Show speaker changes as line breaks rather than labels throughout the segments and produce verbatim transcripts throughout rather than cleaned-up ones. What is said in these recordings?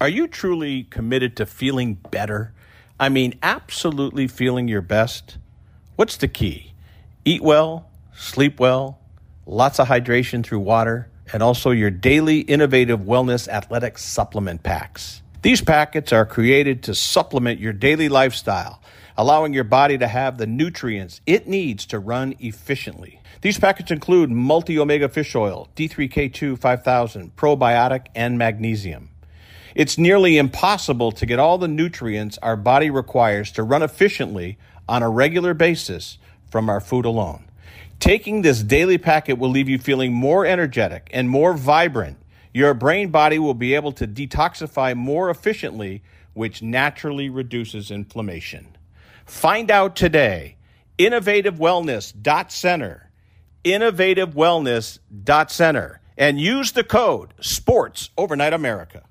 Are you truly committed to feeling better? I mean, absolutely feeling your best? What's the key? Eat well, sleep well, lots of hydration through water, and also your daily innovative wellness athletic supplement packs. These packets are created to supplement your daily lifestyle, allowing your body to have the nutrients it needs to run efficiently. These packets include multi-omega fish oil, D three K two five thousand, probiotic, and magnesium. It's nearly impossible to get all the nutrients our body requires to run efficiently on a regular basis from our food alone. Taking this daily packet will leave you feeling more energetic and more vibrant. Your brain body will be able to detoxify more efficiently, which naturally reduces inflammation. Find out today. innovative wellness dot center. innovative wellness dot center. And use the code SPORTS Overnight America.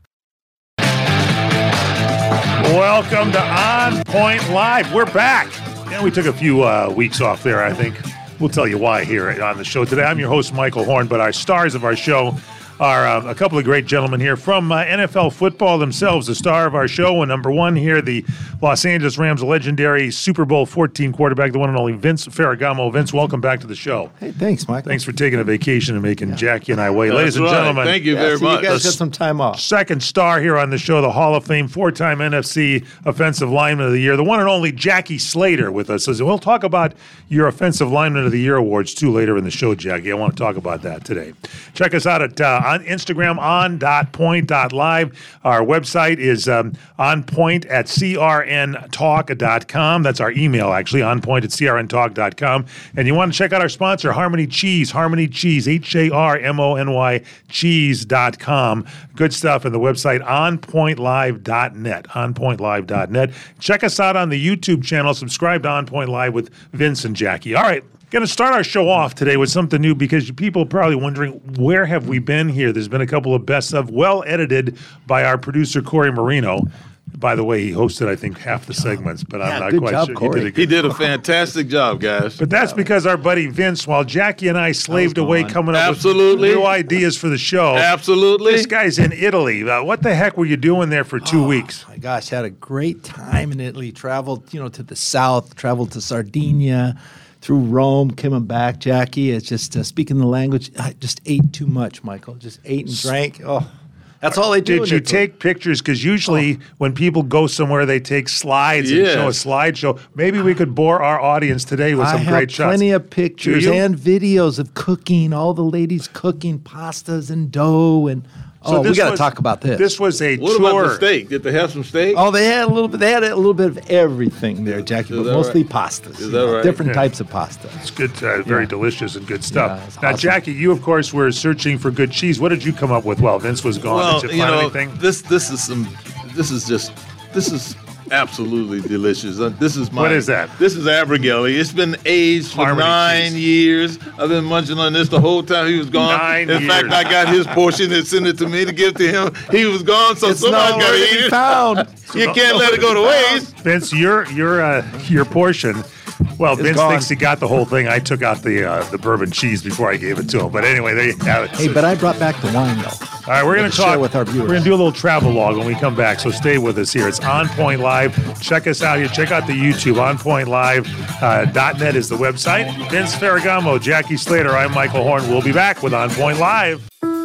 Welcome to On Point Live. We're back. Yeah, we took a few uh, weeks off there, I think. We'll tell you why here on the show today. I'm your host, Michael Horn, but our stars of our show are uh, a couple of great gentlemen here from uh, N F L football themselves. The star of our show, and number one here, the Los Angeles Rams legendary Super Bowl fourteen quarterback, the one and only Vince Ferragamo. Vince, welcome back to the show.
Hey, thanks, Michael.
Thanks for taking a vacation and making yeah. Jackie and I wait.
That's
Ladies and
right.
gentlemen.
Thank you
yeah,
very
so
much.
You guys got some time off.
Second star here on the show, the Hall of Fame four-time N F C Offensive Lineman of the Year, the one and only Jackie Slater with us. So we'll talk about your Offensive Lineman of the Year awards, too, later in the show, Jackie. I want to talk about that today. Check us out at uh, on Instagram, on dot point dot live. Our website is um, onpoint at c r n talk dot com. That's our email, actually, onpoint at c r n talk dot com. And you want to check out our sponsor, Harmony Cheese, Harmony Cheese, H A R M O N Y, cheese dot com. Good stuff. And the website, on point live dot net, on point live dot net. Check us out on the YouTube channel. Subscribe to On Point Live with Vince and Jackie. All right. Going to start our show off today with something new because people are probably wondering, where have we been here? There's been a couple of best of, well edited by our producer, Corey Marino. By the way, he hosted, I think, half the segments, but I'm
yeah,
not
good
quite
job,
sure.
Corey.
He did, a good
He did a fantastic job, guys.
But that's because our buddy Vince, while Jackie and I slaved away
gone.
coming up
Absolutely.
with new ideas for the show.
Absolutely.
This guy's in Italy. Uh, what the heck were you doing there for two
oh,
weeks?
My gosh, had a great time in Italy. Traveled, you know, to the south, traveled to Sardinia, through Rome, coming back, Jackie. It's just uh, speaking the language. I just ate too much, Michael. Just ate and drank. Oh, that's all they do.
Did you take pictures? Because usually oh. when people go somewhere, they take slides
yes.
and show a slideshow. Maybe we could bore our audience today with
I
some
have
great shots.
plenty of pictures
Do you?
and videos of cooking, all the ladies cooking pastas and dough. And
So
oh, we
this
got to
was-
talk about this.
This was a
What
tour.
about the steak? Did they have some steak?
Oh, they had a little bit. They had a little bit of everything there, Jackie,
Is
but
that
mostly
right?
pastas.
Is
you
that
know,
right?
Different
Yeah.
types of pasta.
It's good, uh, very
Yeah.
delicious and good
Yeah,
stuff.
it's
now,
awesome.
Jackie, you of course were searching for good cheese. What did you come up with? Well, Vince was gone.
Well,
did you
you
find
know,
anything?
this this is some. This is just. This is absolutely delicious. Uh, this is my.
What is that?
This is Abergelli. It's been aged for
Harmony
nine
cheese.
years. I've been munching on this the whole time he was gone.
Nine
In
years.
fact, I got his portion and sent it to me to give to him. He was gone, so
It's
somebody's got
nowhere
to
to
eat
be
it.
found.
You can't let it go to waste.
Vince, your your uh, your portion. Well, Vince
gone.
thinks he got the whole thing. I took out the uh, the bourbon cheese before I gave it to him. But anyway, there you have it.
Hey, but I brought back the wine, though.
All right, we're going to
to share
talk
with our viewers.
We're going to do a little travel log when we come back, so stay with us here. It's On Point Live. Check us out here. Check out the YouTube. on point live dot net is the website. Vince Ferragamo, Jackie Slater, I'm Michael Horn. We'll be back with On Point Live.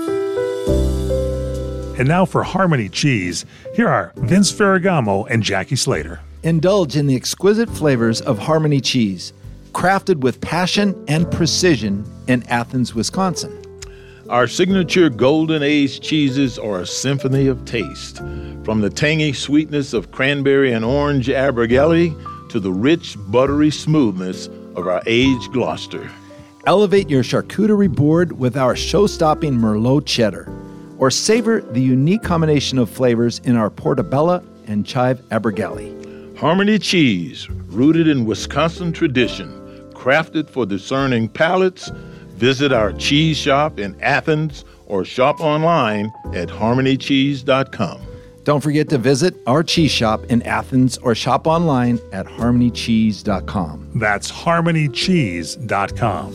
And now for Harmony Cheese, here are Vince Ferragamo and Jackie Slater.
Indulge in the exquisite flavors of Harmony cheese, crafted with passion and precision in Athens, Wisconsin.
Our signature golden aged cheeses are a symphony of taste. From the tangy sweetness of cranberry and orange Abergelli to the rich, buttery smoothness of our aged Gloucester.
Elevate your charcuterie board with our show-stopping Merlot cheddar, or savor the unique combination of flavors in our Portobello and chive Abergelli.
Harmony Cheese, rooted in Wisconsin tradition, crafted for discerning palates. Visit our cheese shop in Athens or shop online at harmony cheese dot com.
Don't forget to visit our cheese shop in Athens or shop online at harmony cheese dot com.
That's harmony cheese dot com.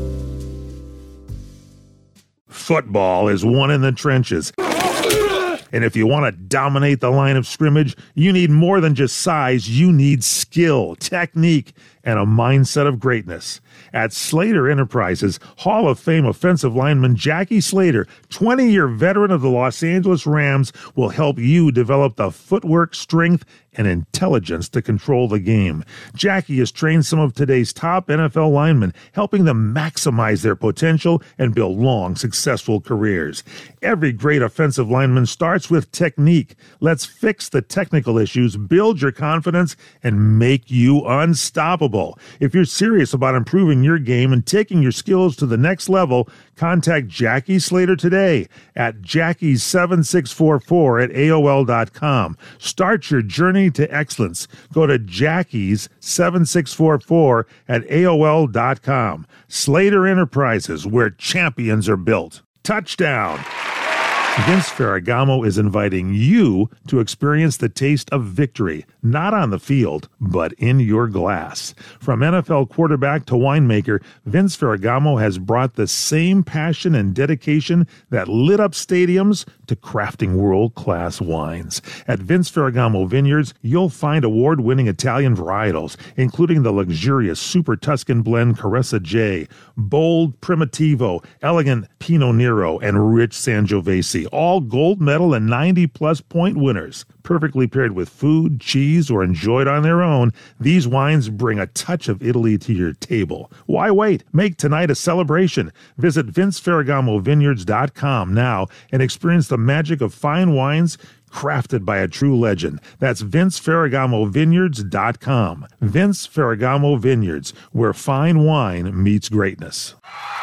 Football is won in the trenches. And if you want to dominate the line of scrimmage, you need more than just size. You need skill, technique, and a mindset of greatness. At Slater Enterprises, Hall of Fame offensive lineman Jackie Slater, twenty-year veteran of the Los Angeles Rams, will help you develop the footwork, strength, and intelligence to control the game. Jackie has trained some of today's top N F L linemen, helping them maximize their potential and build long, successful careers. Every great offensive lineman starts with technique. Let's fix the technical issues, build your confidence, and make you unstoppable. If you're serious about improving your game and taking your skills to the next level, contact Jackie Slater today at jackie seven six four four at A O L dot com. Start your journey to excellence. Go to jackies seven six four four at A O L dot com. Slater Enterprises, where champions are built. Touchdown! Vince Ferragamo is inviting you to experience the taste of victory, not on the field, but in your glass. From N F L quarterback to winemaker, Vince Ferragamo has brought the same passion and dedication that lit up stadiums to crafting world-class wines. At Vince Ferragamo Vineyards, you'll find award-winning Italian varietals, including the luxurious Super Tuscan blend Caressa J, bold Primitivo, elegant Pinot Nero, and rich Sangiovese, all gold medal and ninety-plus point winners. Perfectly paired with food, cheese, or enjoyed on their own, these wines bring a touch of Italy to your table. Why wait? Make tonight a celebration. Visit vince ferragamo vineyards dot com now and experience the magic of fine wines crafted by a true legend. That's vince ferragamo vineyards dot com. Vince Ferragamo Vineyards, where fine wine meets greatness.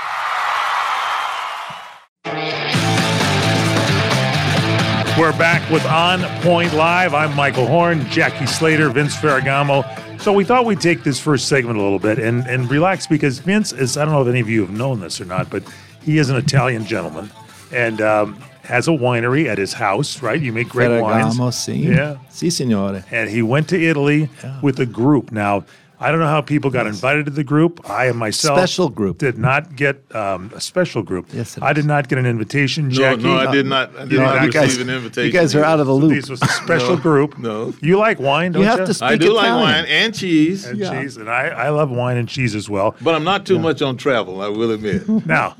We're back with On Point Live. I'm Michael Horn, Jackie Slater, Vince Ferragamo. So we thought we'd take this first segment a little bit and, and relax because Vince is, I don't know if any of you have known this or not, but he is an Italian gentleman and um, has a winery at his house, right? You make great
Ferragamo,
wines.
sì.
Yeah.
Sì, signore.
And he went to Italy
Yeah.
with a group. Now, I don't know how people got invited to the group. I myself
Special group.
did not get um, a special group.
Yes, it
I
is.
did not get an invitation,
No,
Jackie.
no, I did not. I did
You know,
not
you
receive
guys-
an invitation.
You guys are out of the loop.
This was a special
No,
group.
no.
You like wine, don't
You
you?
have to speak
I do like
Italian.
wine and cheese,
And
Yeah.
cheese, and I, I love wine and cheese as well.
but I'm not too much on travel, I will admit.
Now,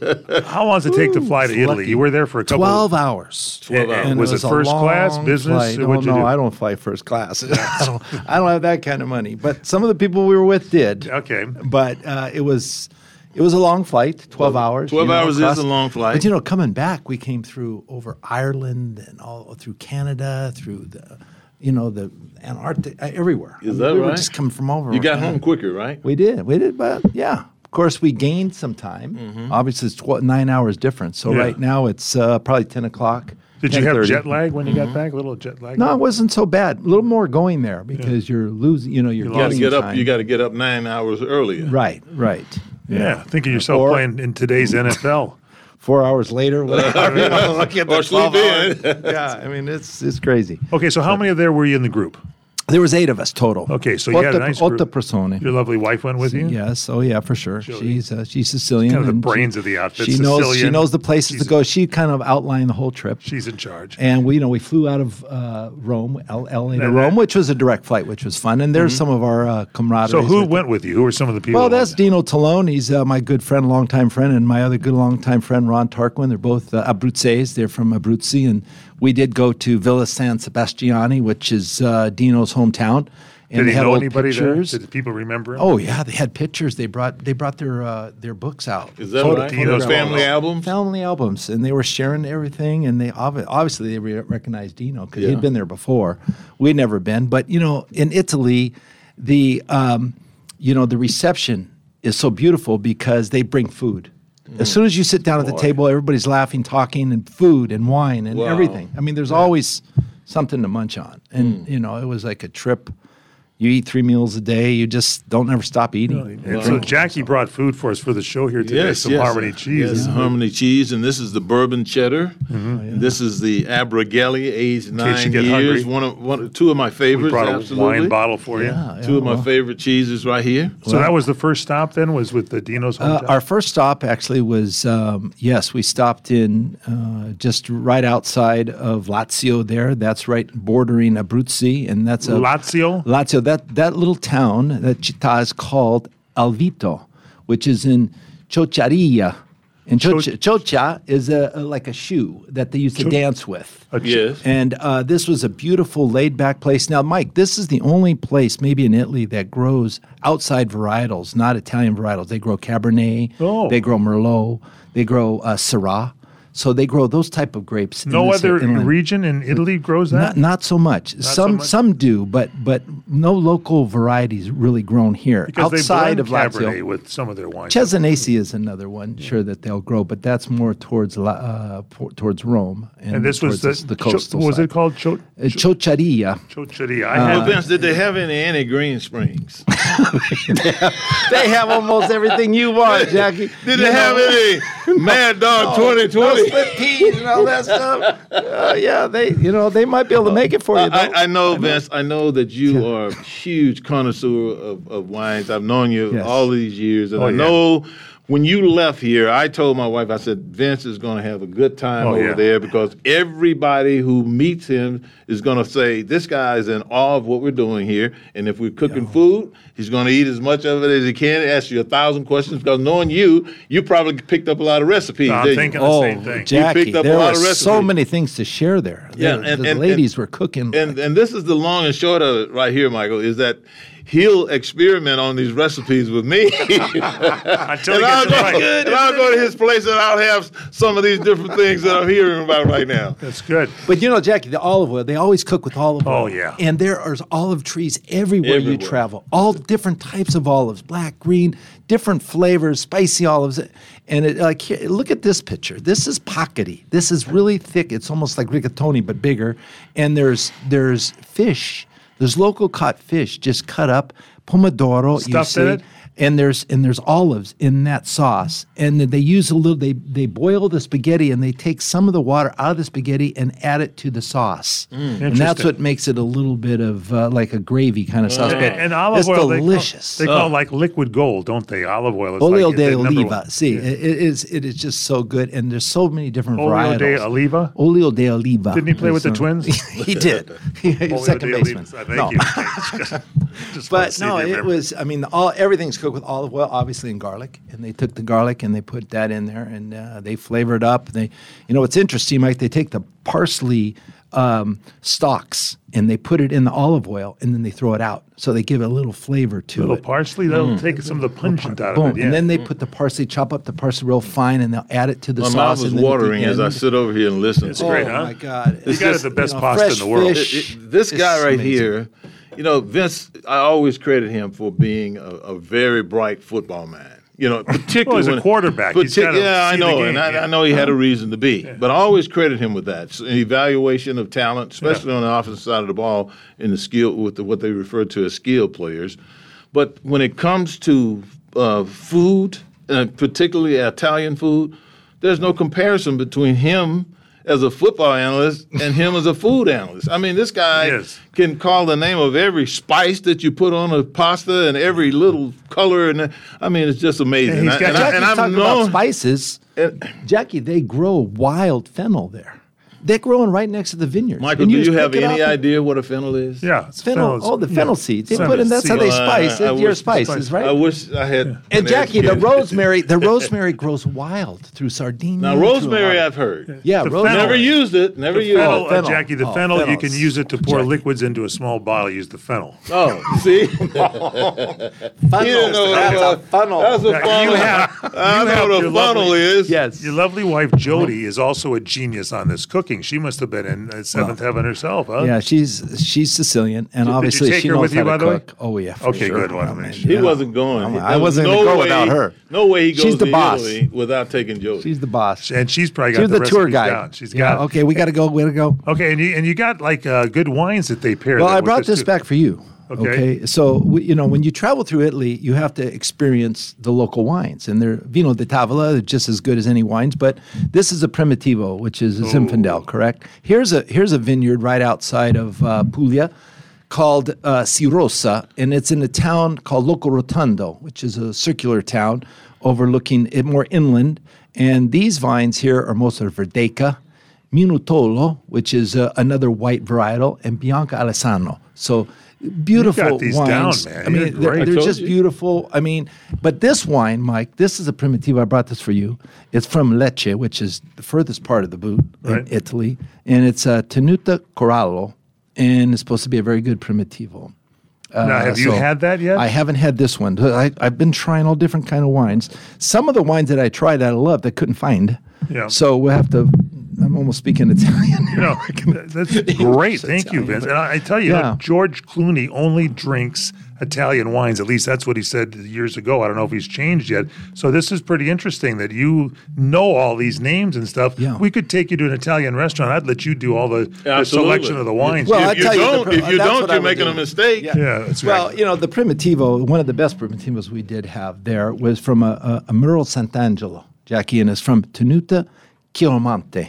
how long does it take to fly to Italy?
lucky.
You were there for a couple
Twelve hours.
twelve
And-
hours.
and was it
a
first class,
long
business,
flight.
or
Oh,
what'd you
no,
do?
I don't fly first class. I don't. I don't have that kind of money. But some of the people we were with did.
Okay.
But uh, it was it was a long flight, twelve hours.
twelve
you know,
hours is
across-
a long flight.
But you know, coming back, we came through over Ireland and all through Canada, through the, you know, the Antarctic, uh, everywhere.
Is
I mean,
that
we
right?
were just coming from over.
You got
uh,
home quicker, right?
We did. We did. But yeah, of course, we gained some time.
Mm-hmm.
Obviously, it's tw- nine hours difference. So
Yeah.
right now it's uh, probably ten o'clock.
Did you have
ten thirty.
jet lag when you
Mm-hmm.
got back? A little jet lag?
No, it wasn't so bad. A little more going there because you're losing. You know, you're
You got to
losing
get up.
time.
You got to get up nine hours earlier.
Right, right.
Yeah, think of yourself
Or-
playing in today's N F L.
Four hours later, whatever. you know, look at the
Or sleep
twelve hours.
in.
Yeah, I mean it's it's crazy.
Okay, so how many of there were you in the group?
There was eight of us total.
Okay, so you had a
Otto-
nice
Otto
group.
persone.
Your lovely wife went with you?
Yes, oh yeah, for sure. She's uh, she's Sicilian.
Kind of the
and
brains
she,
of the outfit,
She knows she
Sicilian.
knows the places
She's-
to go. She kind of outlined the whole trip.
She's in charge.
And we, you know, we flew out of uh, Rome, L- L A to
And
Rome,
that-
which was a direct flight, which was fun. And there's some of our uh, camaraderie.
So who went with you? Who were some of the people?
Well,
that
that's
went?
Dino Talone. He's uh, my good friend, longtime friend, and my other good longtime friend, Ron Tarquin. They're both uh, Abruzzese. They're from Abruzzi. And we did go to Villa San Sebastiani, which is uh, Dino's hometown. And
Did
they
he
had
know
old
anybody
pictures.
there? Did people remember him?
Oh yeah, they had pictures. They brought they brought their uh, their books out.
Is that
Photo-
right?
Dino's
Family
photos.
albums.
Family albums, and they were sharing everything. And they obvi- obviously they re- recognized Dino because
Yeah.
he'd been there before. We'd never been, but you know, in Italy, the um, you know the reception is so beautiful because they bring food. As soon as you sit down at the table, everybody's laughing, talking, and food and wine and
Wow.
everything. I mean, there's always something to munch on, and you know, it was like a trip. You eat three meals a day. You just don't ever stop eating.
And so Jackie brought food for us for the show here today.
Yes,
some
yes.
Harmony cheese.
Yes, Harmony cheese, and this is the bourbon cheddar.
Mm-hmm.
And this is the Abergele, aged
case
nine
you get
years.
hungry.
One of one, two of my
We
favorites.
brought a
absolutely.
wine bottle for you.
Yeah,
Two of my
well.
favorite cheeses right here.
So that was the first stop then, was with the Dino's
Uh,
hometown?
our first stop actually was, um, yes, we stopped in uh, just right outside of Lazio there. That's right bordering Abruzzi. And that's a
Lazio?
Lazio, that, that little town, that città is called Alvito, which is in Ciociaria. And
Cho-
Cioccia, Cioccia is a, a, like a shoe that they used to
Cho-
dance with.
A ch-
Yes.
And uh, this was a beautiful, laid-back place. Now, Mike, this is the only place, maybe in Italy, that grows outside varietals, not Italian varietals. They grow Cabernet,
Oh.
they grow Merlot, they grow uh, Syrah. So they grow those type of grapes. in
No
this
other
inland-
region in Italy grows
Not,
that?
not so much.
so
some
much?
some do, but but no local varieties really grown here
Because
outside
they
of
blend Cabernet
Lazio.
with some of their wines.
Cesanese is another one, sure, that they'll grow, but that's more towards La- uh, por- towards Rome and,
and this was
towards
the,
the
Cho-
coastal
what was
side.
it called? Cho-
Uh, Ciociaria.
Chocheria. I
Well,
had
Vince, did they have any Annie Green Springs?
They have almost everything you want, Jackie.
Did they have any Mad Dog twenty twenty?
split peas and all that stuff. Uh, yeah, they you know they might be able to make it for you. Though.
I, I know, Vince. I know that you are a huge connoisseur of, of wines. I've known you
Yes.
all these years, and
Oh,
I
yeah.
know when you left here, I told my wife, I said, Vince is going to have a good time
Oh,
over
yeah.
there because everybody who meets him is going to say, this guy is in awe of what we're doing here. And if we're cooking food, he's going to eat as much of it as he can, ask you a thousand questions because knowing you, you probably picked up a lot of recipes.
No, I'm
didn't
thinking
you?
the
Oh,
same thing.
Jackie,
picked up a
there
lot
were
of
so
recipes.
many things to share there.
Yeah,
The-
and-
the
and-
ladies
and-
were cooking.
And and this is the long and short of it right here, Michael, is that he'll experiment on these recipes with me.
Until he
and
gets
I'll
it
go,
right.
and I'll go to his place and I'll have some of these different things that I'm hearing about right now.
That's good.
But you know, Jackie, the olive oil, they always cook with olive oil.
Oh, yeah.
And there are olive trees everywhere, you
Everywhere.
travel. All different types of olives, black, green, different flavors, spicy olives. And it, like, here, look at this picture. This is paccheri. This is really thick. It's almost like rigatoni, but bigger. And there's there's fish. There's local caught fish just cut up, pomodoro, you
Stuffed
see.
in it?
And there's and there's olives in that sauce, and then they use a little. They they boil the spaghetti, and they take some of the water out of the spaghetti and add it to the sauce, and that's
Interesting.
what makes it a little bit of uh, like a gravy kind of sauce.
And,
But
and olive
it's
oil,
delicious.
they call, they call it like liquid gold, don't they? Olive oil is
Olio
like
de
the number
oliva.
one.
See, it, it is it is just so good, and there's so many different
Olio
varietals.
de oliva?
Olio de oliva.
Didn't he play with the
So-
Twins?
he did. He was
Olio
second
de
baseman.
oliva. Thank
No.
you. Just- just wanna
But
see
no,
if you
it
remember.
was. I mean, all everything's cooked with olive oil, obviously, and garlic. And they took the garlic and they put that in there, and uh, they flavor it up. They, you know, what's interesting, Mike? They take the parsley um, stalks and they put it in the olive oil, and then they throw it out, so they give it a little flavor to
little
it.
parsley, that'll take some of the pungent out
Boom,
of it. Yeah.
and then they put the parsley, chop up the parsley real fine, and they'll add it to the
My
sauce.
mouth is
and then at the
watering as I
end-
sit over here and listen.
It's
to
great,
oh
huh?
my God!
You
It's
got
just,
the best
you know,
pasta in
fresh
the world.
fish.
It- it- this
It's
guy right
amazing.
here, you know, Vince, I always credit him for being a, a very bright football man. You know, particularly
Well, he's a
when-
quarterback. He's gotta
yeah, I
see the
know,
game,
and I,
yeah.
I know he had a reason to be. But I always credit him with that so, an evaluation of talent, especially on the offensive side of the ball, in the skill with the, what they refer to as skill players. But when it comes to uh, food, uh, particularly Italian food, there's no comparison between him as a football analyst and him as a food analyst. I mean, this guy
Yes.
can call the name of every spice that you put on a pasta and every little color, and I mean, it's just amazing.
And he's got-
and, I,
Jackie's
and I've
talking about
known.
spices.
and-
Jackie, they grow wild fennel there. They're growing right next to the vineyards.
Michael,
And
do
just
you have
pick it
any
up and-
idea what a fennel is?
Yeah, it's
Fennel,
fennel.
oh, the
yeah.
fennel seeds. They
Fennel
put in, that's how they
seeds.
Well, I-
spice.
I
It's your
wish-
spices, right?
I wish I had.
and
an
Jackie, the
educated-
rosemary, the rosemary grows wild through Sardinia.
Now,
through a
rosemary,
lot
I've
of-
heard.
yeah,
The
rosemary.
fennel.
Never used it. Never
The
used
fennel,
it.
uh,
fennel.
Jackie, the
Oh,
fennel, you
fennel.
can use it to pour
Jackie.
liquids into a small bottle. Use the fennel.
Oh, see,
Funnel.
You didn't know
That's
that.
a funnel.
That's a
Now,
funnel.
you have-
I
you
know
have
what
your
a funnel
lovely-
is.
Yes.
Your lovely wife Jody is also a genius on this cooking. She must have been in uh, seventh heaven herself, huh?
Yeah, she's she's Sicilian, and
Did you
obviously
take
she
her
knows
with you,
how to
by the way?
cook. Oh yeah. For
Okay,
sure.
good one.
I mean,
He
yeah.
wasn't going.
I
There was
wasn't
no
gonna go
way-
without her.
No way he goes
She's the
to
boss.
Italy without taking Jody.
She's the boss.
And she's probably got
She's
the,
the tour
recipes
guide.
down. She's
Yeah,
got
okay, we got to go. We got to go.
Okay, and you and you got like uh, good wines that they pair.
Well,
that
I
with
brought this
too.
back for you.
Okay.
Okay. So, we, you know, when you travel through Italy, you have to experience the local wines. And they're Vino di Tavola, they're just as good as any wines. But this is a Primitivo, which is a Zinfandel, correct? Here's a here's a vineyard right outside of uh, Puglia called uh, Cirosa, and it's in a town called Loco Rotondo, which is a circular town overlooking it more inland. And these vines here are mostly Verdeca, Minutolo, which is uh, another white varietal, and Bianca Alessandro. So beautiful
You got these
wines.
down, man.
I mean,
You're
they're,
great.
they're
Told
just
you.
beautiful. I mean, but this wine, Mike, this is a Primitivo. I brought this for you. It's from Lecce, which is the furthest part of the boot
Right.
in Italy, and it's a Tenuta Corallo, and it's supposed to be a very good Primitivo. Uh,
Now, have you
so
had that yet?
I haven't had this one. I, I've been trying all different kind of wines. Some of the wines that I tried, I loved, I couldn't find.
Yeah.
So we'll have to. I'm almost speaking Italian.
You know, that's great. Thank you, Vince. And I I tell you,
Yeah.
George Clooney only drinks Italian wines. At least that's what he said years ago. I don't know if he's changed yet. So this is pretty interesting that you know all these names and stuff.
Yeah.
We could take you to an Italian restaurant. I'd let you do all the, the
Absolutely.
selection of the wines.
Well,
if
I
you
tell you, the
don't,
pri-
if you
that's
don't,
what I
you're
would
making
do.
a mistake.
Yeah.
yeah, that's
Well,
right.
you know, the Primitivo, one of the best Primitivos we did have there was from a, a, a Muro Sant'Angelo, Jackie, and it's from Tenuta Chiaramonte.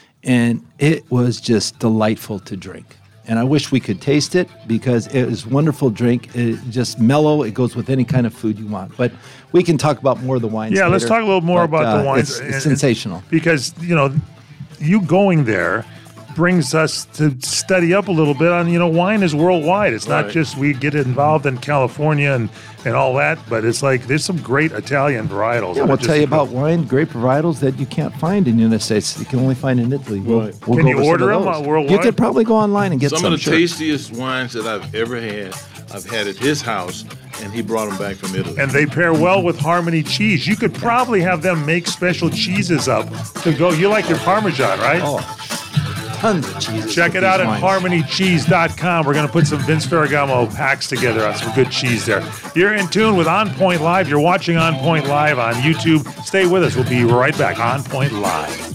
And it was just delightful to drink. And I wish we could taste it because it is a wonderful drink. It just mellow. It goes with any kind of food you want. But we can talk about more of the wines
Yeah, let's
later.
talk a little more
But,
about the
uh,
wines.
It's,
And-
it's
and-
sensational.
Because, you know, you going there brings us to study up a little bit on, you know, wine is worldwide. It's not
Right.
just we get involved in California and, and all that, but it's like there's some great Italian varietals.
Yeah,
that
we'll
are just
tell you about
incredible.
wine, grape varietals that you can't find in the United States. You can only find in Italy. We'll,
Right.
we'll
Can
go
you
over some
order
of
them,
those.
uh, worldwide?
You could probably go online and get
Some,
some.
of the
sure.
tastiest wines that I've ever had, I've had at his house, and he brought them back from Italy.
And they pair well with Harmony cheese. You could probably have them make special cheeses up to go. You like your Parmesan, right?
Oh, tons of cheese.
Check it out at harmony cheese dot com. We're going to put some Vince Ferragamo packs together on some good cheese there. You're in tune with On Point Live. You're watching On Point Live on YouTube. Stay with us. We'll be right back. On Point Live.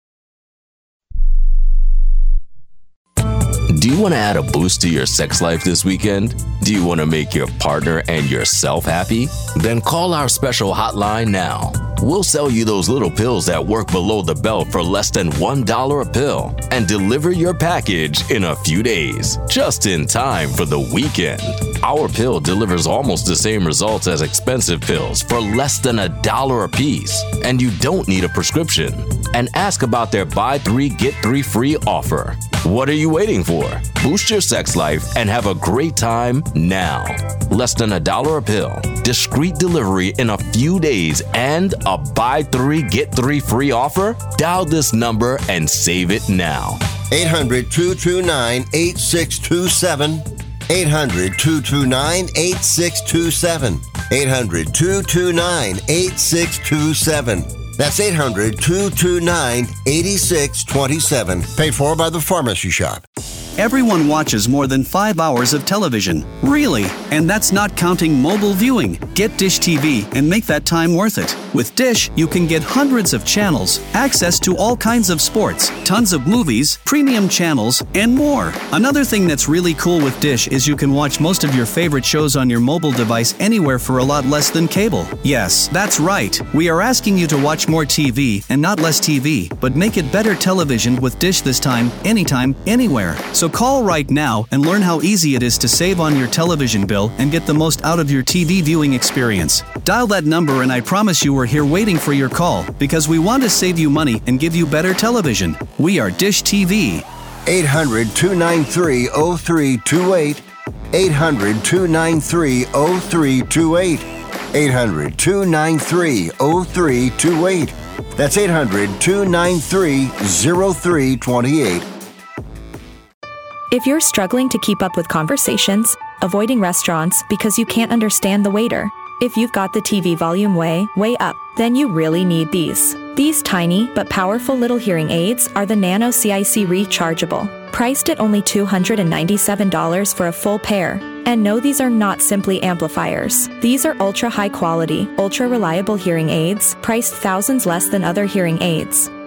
Do you want to add a boost to your sex life this weekend? Do you want to make your partner and yourself happy? Then call our special hotline now. We'll sell you those little pills that work below the belt for less than one dollar a pill and deliver your package in a few days, just in time for the weekend. Our pill delivers almost the same results as expensive pills for less than a dollar a piece, and you don't need a prescription. And ask about their buy three, get three free offer. What are you waiting for? Boost your sex life and have a great time now. Less than a dollar a pill, discreet delivery in a few days, and a buy three, get three free offer? Dial this number and save it now.
eight hundred, two two nine, eight six two seven. eight hundred, two two nine, eight six two seven. eight hundred, two two nine, eight six two seven. That's eight hundred, two two nine, eight six two seven. Paid for by the Pharmacy Shop.
Everyone watches more than five hours of television. Really? And that's not counting mobile viewing. Get Dish T V and make that time worth it. With Dish, you can get hundreds of channels, access to all kinds of sports, tons of movies, premium channels, and more. Another thing that's really cool with Dish is you can watch most of your favorite shows on your mobile device anywhere for a lot less than cable. Yes, that's right. We are asking you to watch more T V and not less T V, but make it better television with Dish this time, anytime, anywhere. So call right now and learn how easy it is to save on your television bill and get the most out of your T V viewing experience. Dial that number and I promise you we're here waiting for your call because we want to save you money and give you better television. We are Dish T V.
eight hundred, two nine three, oh three two eight. eight hundred, two nine three, oh three two eight. eight hundred, two nine three, oh three two eight. That's eight hundred, two nine three, oh three two eight.
If you're struggling to keep up with conversations, avoiding restaurants because you can't understand the waiter, if you've got the T V volume way, way up, then you really need these. These tiny but powerful little hearing aids are the Nano C I C Rechargeable, priced at only two hundred ninety-seven dollars for a full pair. And no, these are not simply amplifiers. These are ultra high quality, ultra reliable hearing aids, priced thousands less than other hearing aids.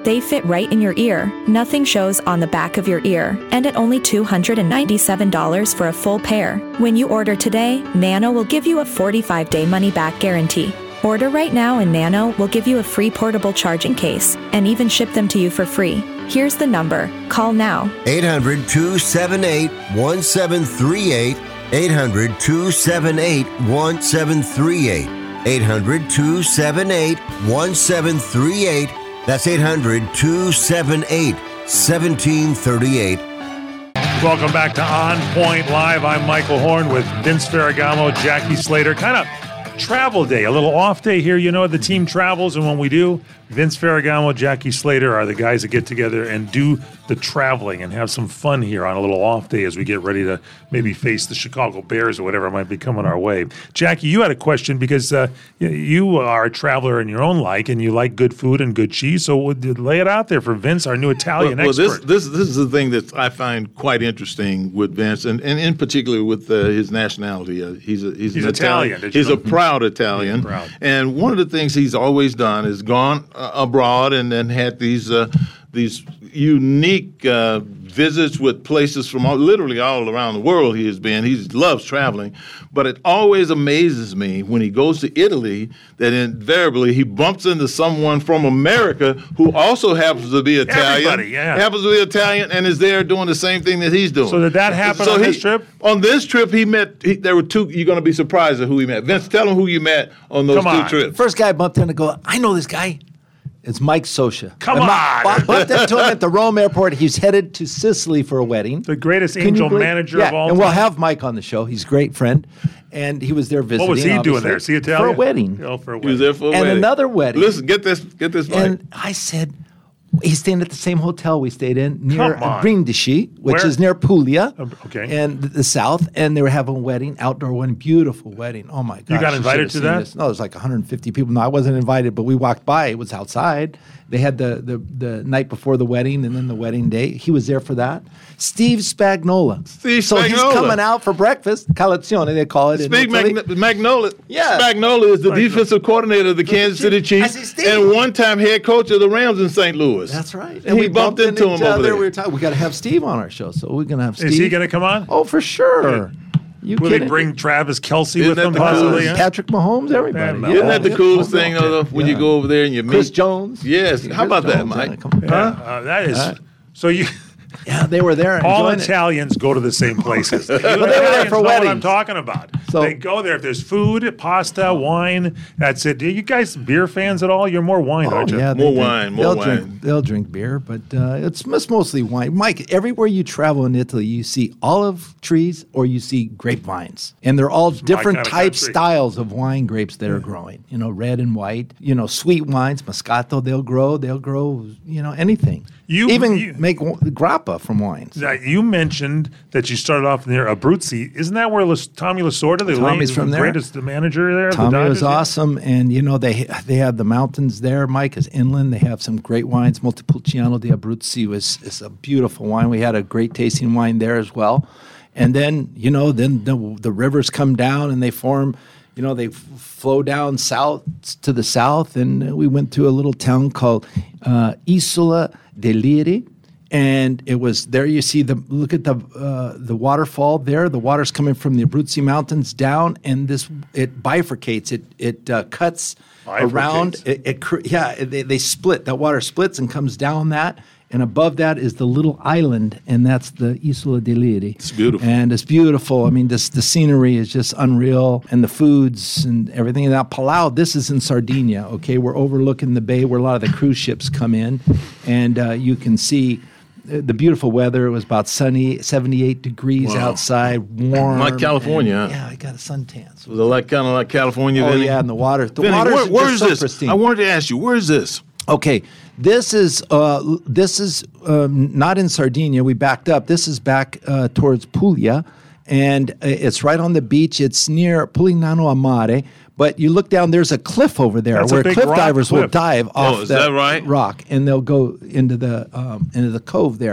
They fit right in your ear. Nothing shows on the back of your ear. And at only two hundred ninety-seven dollars for a full pair. When you order today, Nano will give you a forty-five day money-back guarantee. Order right now and Nano will give you a free portable charging case and even ship them to you for free. Here's the number. Call now.
eight hundred, two seven eight, one seven three eight. eight hundred, two seven eight, one seven three eight. eight hundred, two seven eight, one seven three eight. That's eight hundred, two seven eight, one seven three eight.
Welcome back to On Point Live. I'm Michael Horn with Vince Ferragamo, Jackie Slater. Kind of travel day, a little off day here. You know, the team travels, and when we do, Vince Ferragamo, Jackie Slater are the guys that get together and do the traveling and have some fun here on a little off day as we get ready to maybe face the Chicago Bears or whatever might be coming our way. Jackie, you had a question because uh, you are a traveler in your own like, and you like good food and good cheese. So lay it out there for Vince, our new Italian
well, well,
expert.
This, this this is the thing that I find quite interesting with Vince, and, and in particular with uh, his nationality. Uh, he's a, he's,
he's
an
Italian.
Italian. He's know? a proud Italian.
He's proud.
And one of the things he's always done is gone uh, abroad and then had these uh, these unique uh, visits with places from all, literally all around the world he has been. He loves traveling. But it always amazes me when he goes to Italy that invariably he bumps into someone from America who also happens to be Italian.
Everybody, yeah.
Happens to be Italian and is there doing the same thing that he's doing.
So did that happen
so
on
he,
this trip?
On this trip, he met, he, there were two, you're going to be surprised at who he met. Vince, tell him who you met on those
Come
two
on.
trips.
First guy I bumped into, go, I know this guy. It's Mike Scioscia.
Come
And
on.
I bumped into him at the Rome airport. He's headed to Sicily for a wedding.
The greatest
Can you
angel
believe-
manager
yeah,
of all
and
time.
we'll have Mike on the show. He's a great friend. And he was there visiting.
What was he doing
obviously,
there? Is he Italian?
For a wedding.
Oh, for a
He was
wedding.
there for a
And
wedding.
another wedding.
Listen, get this, get this, Mike.
And I said, he's staying at the same hotel we stayed in near
Come on.
Brindisi, which
Where?
is near Puglia,
Uh, okay.
and the, the south. And they were having a wedding, outdoor wedding, beautiful wedding. Oh my God!
got invited to that?
No, it was like one hundred fifty people. No, I wasn't invited, but we walked by. It was outside. They had the, the the night before the wedding, and then the wedding day. He was there for that. Steve Spagnuolo.
Steve
so he's
Spagnuolo.
coming out for breakfast. Colazione, they call it. in
Speak
Italy.
Magn- Magnolia.
Yeah.
Spagnuolo is the defensive coordinator of the Kansas City
I
Chiefs
see Steve.
and one-time head coach of the Rams in Saint Louis.
That's right.
And we bumped into him
each
over
other.
there.
We were talking. We got to have Steve on our show, so we're gonna have Steve.
Is he going to come on?
Oh, for sure. You
Will
kidding?
he bring Travis Kelce
Isn't
with
that
him
the
possibly?
coolest?
huh?
Patrick Mahomes, everybody.
Yeah,
Isn't that the
Yeah.
coolest thing, though, when you
Yeah.
go over there and you meet
Chris Jones?
Yes.
Yeah,
How
Chris
about that,
Jones,
Mike?
yeah, come on.
Yeah, uh, that is.
Uh,
so you.
Yeah, they were there.
All
enjoying it.
Italians go to the same places. You
they were there
Italians
for
know what I'm
weddings.
talking about.
So-
they go there if there's food, pasta, wine. That's it. Are you guys beer fans at all? You're more wine,
Oh,
aren't you?
yeah, they
More
drink-
wine, more
they'll
wine.
Drink, they'll drink beer, but uh, it's, it's mostly wine. Mike, everywhere you travel in Italy, you see olive trees or you see grapevines. And they're all different
kind of
types,
country.
styles of wine grapes that are growing. You know, red and white. You know, sweet wines, Moscato, they'll grow. They'll grow, you know, anything.
You-
Even
you-
make w- grappa from wines.
Now, you mentioned that you started off near Abruzzi. Isn't that where Las- Tommy Lasorda, the,
Tommy's
the
from there.
greatest manager there? of the
Tommy
Dodgers?
was
Yeah.
awesome, and you know they they have the mountains there. Mike is inland. They have some great wines. Montepulciano di Abruzzi was is a beautiful wine. We had a great tasting wine there as well. And then you know then the the rivers come down and they form. You know they f- flow down south to the south, and we went to a little town called uh, Isola dei Liri. And it was there. You see the look at the uh, the waterfall there. The water's coming from the Abruzzi Mountains down, and this it bifurcates. It it uh, cuts around.
Bifurcates.
It, it cr- yeah. it- They, they split. That water splits and comes down that, and above that is the little island, and that's the Isola dei Liri.
It's beautiful.
And it's beautiful. I mean, this the scenery is just unreal, and the foods and everything. Now Palau, this is in Sardinia. Okay, we're overlooking the bay where a lot of the cruise ships come in, and uh, you can see the beautiful weather. It was about sunny, seventy-eight degrees
Wow.
outside, warm.
Like California,
and-
huh?
yeah, I got a suntan. So-
Was it like kind of like California?
oh,
Vinny?
yeah, and the water. The
Vinny,
water's
where, where
just
is
so
this?
pristine.
I wanted to ask you, where is this?
Okay, this is uh, this is um, not in Sardinia. We backed up. This is back uh, towards Puglia, and uh, it's right on the beach. It's near Pulignano a Mare. But you look down, there's a cliff over there
That's a
where
big
cliff
rock
divers will
cliff.
dive off
is that right?
rock, and they'll go into the um, into the cove there.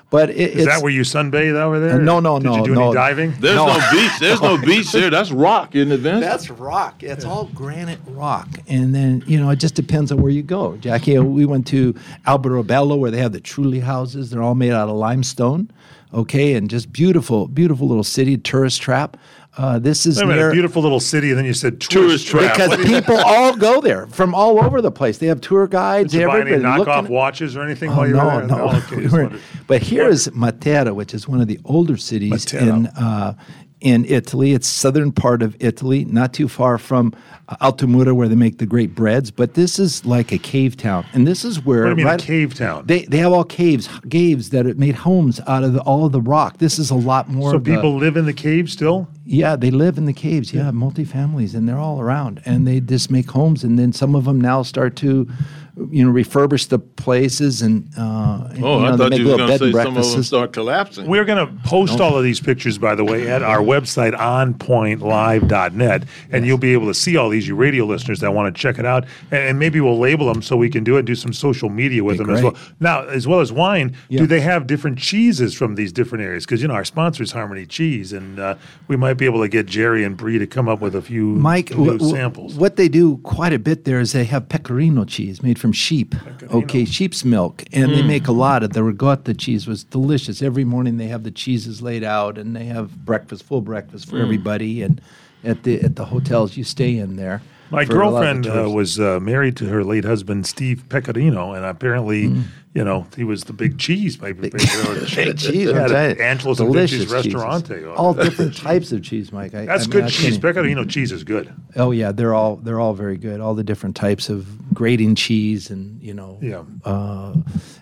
But it,
Is
it's,
that where you sunbathe over there?
Uh, no, no,
Did
no,
you do
no.
any diving?
There's
No.
no, beach. There's no beach there. That's rock, isn't it, Vince?
That's rock. It's all granite rock. And then, you know, it just depends on where you go. Jackie, we went to Alberobello where they have the Trulli houses. They're all made out of limestone. Okay, and just beautiful, beautiful little city, tourist trap. Uh, this is
Wait a minute,
near
a beautiful little city, and then you said
Tourist
tourist,
trap.
trap.
because people all go there from all over the place. They have tour guides.
Did you buy any
everybody
knockoff
looking-
watches or anything
Oh,
while you
no,
were there?
no.
okay,
We
just
weren't.
wondered.
But here is Matera, which is one of the older cities
Matera.
in uh, in Italy. It's southern part of Italy, not too far from uh, Altamura, where they make the great breads. But this is like a cave town, and this is where
What do you mean,
right-
a cave town?
They they have all caves, caves that are made homes out of the, all of the rock. This is a lot more.
so
of the-
people live in the cave still?
yeah, they live in the caves. Yeah, multi-families, and they're all around. And they just make homes, and then some of them now start to, you know, refurbish the places, and uh,
Oh,
you know,
I
they
thought
make
you were
little
going to
bed
say
and
some of them
breakfasts.
start collapsing.
We're going to post all of these pictures, by the way, at our website, on point live dot net, and you'll be able to see all these, you radio listeners that want to check it out, and, and maybe we'll label them so we can do it and do some social media with
Be
them as
great.
well. Now, as well as wine,
Yeah.
do they have different cheeses from these different areas? Because, you know, our sponsor is Harmony Cheese, and uh, we might be able to get Jerry and Bree to come up with a few
Mike,
new
wh- wh-
samples.
what they do quite a bit there is they have pecorino cheese made from sheep. Okay, sheep's milk, and they make a lot of the ricotta cheese. Was delicious. Every morning they have the cheeses laid out, and they have breakfast, full breakfast for everybody, and at the at the hotels you stay in there.
My
for a lot of
girlfriend
the
uh,
tourists.
was uh, married to her late husband, Steve Pecorino, and apparently,
Mm.
you know, he was the big cheese. Maybe
Big cheese, I'm
Yeah,
telling you.
Angelo's and
Delicious
Vinci's
cheeses.
Restaurante.
All different types of cheese, Mike. I,
That's
I mean,
good
I
cheese.
can't-
Pecorino cheese is good.
Oh yeah, they're all they're all very good. All the different types of grating cheese, and you know,
Yeah.
Uh,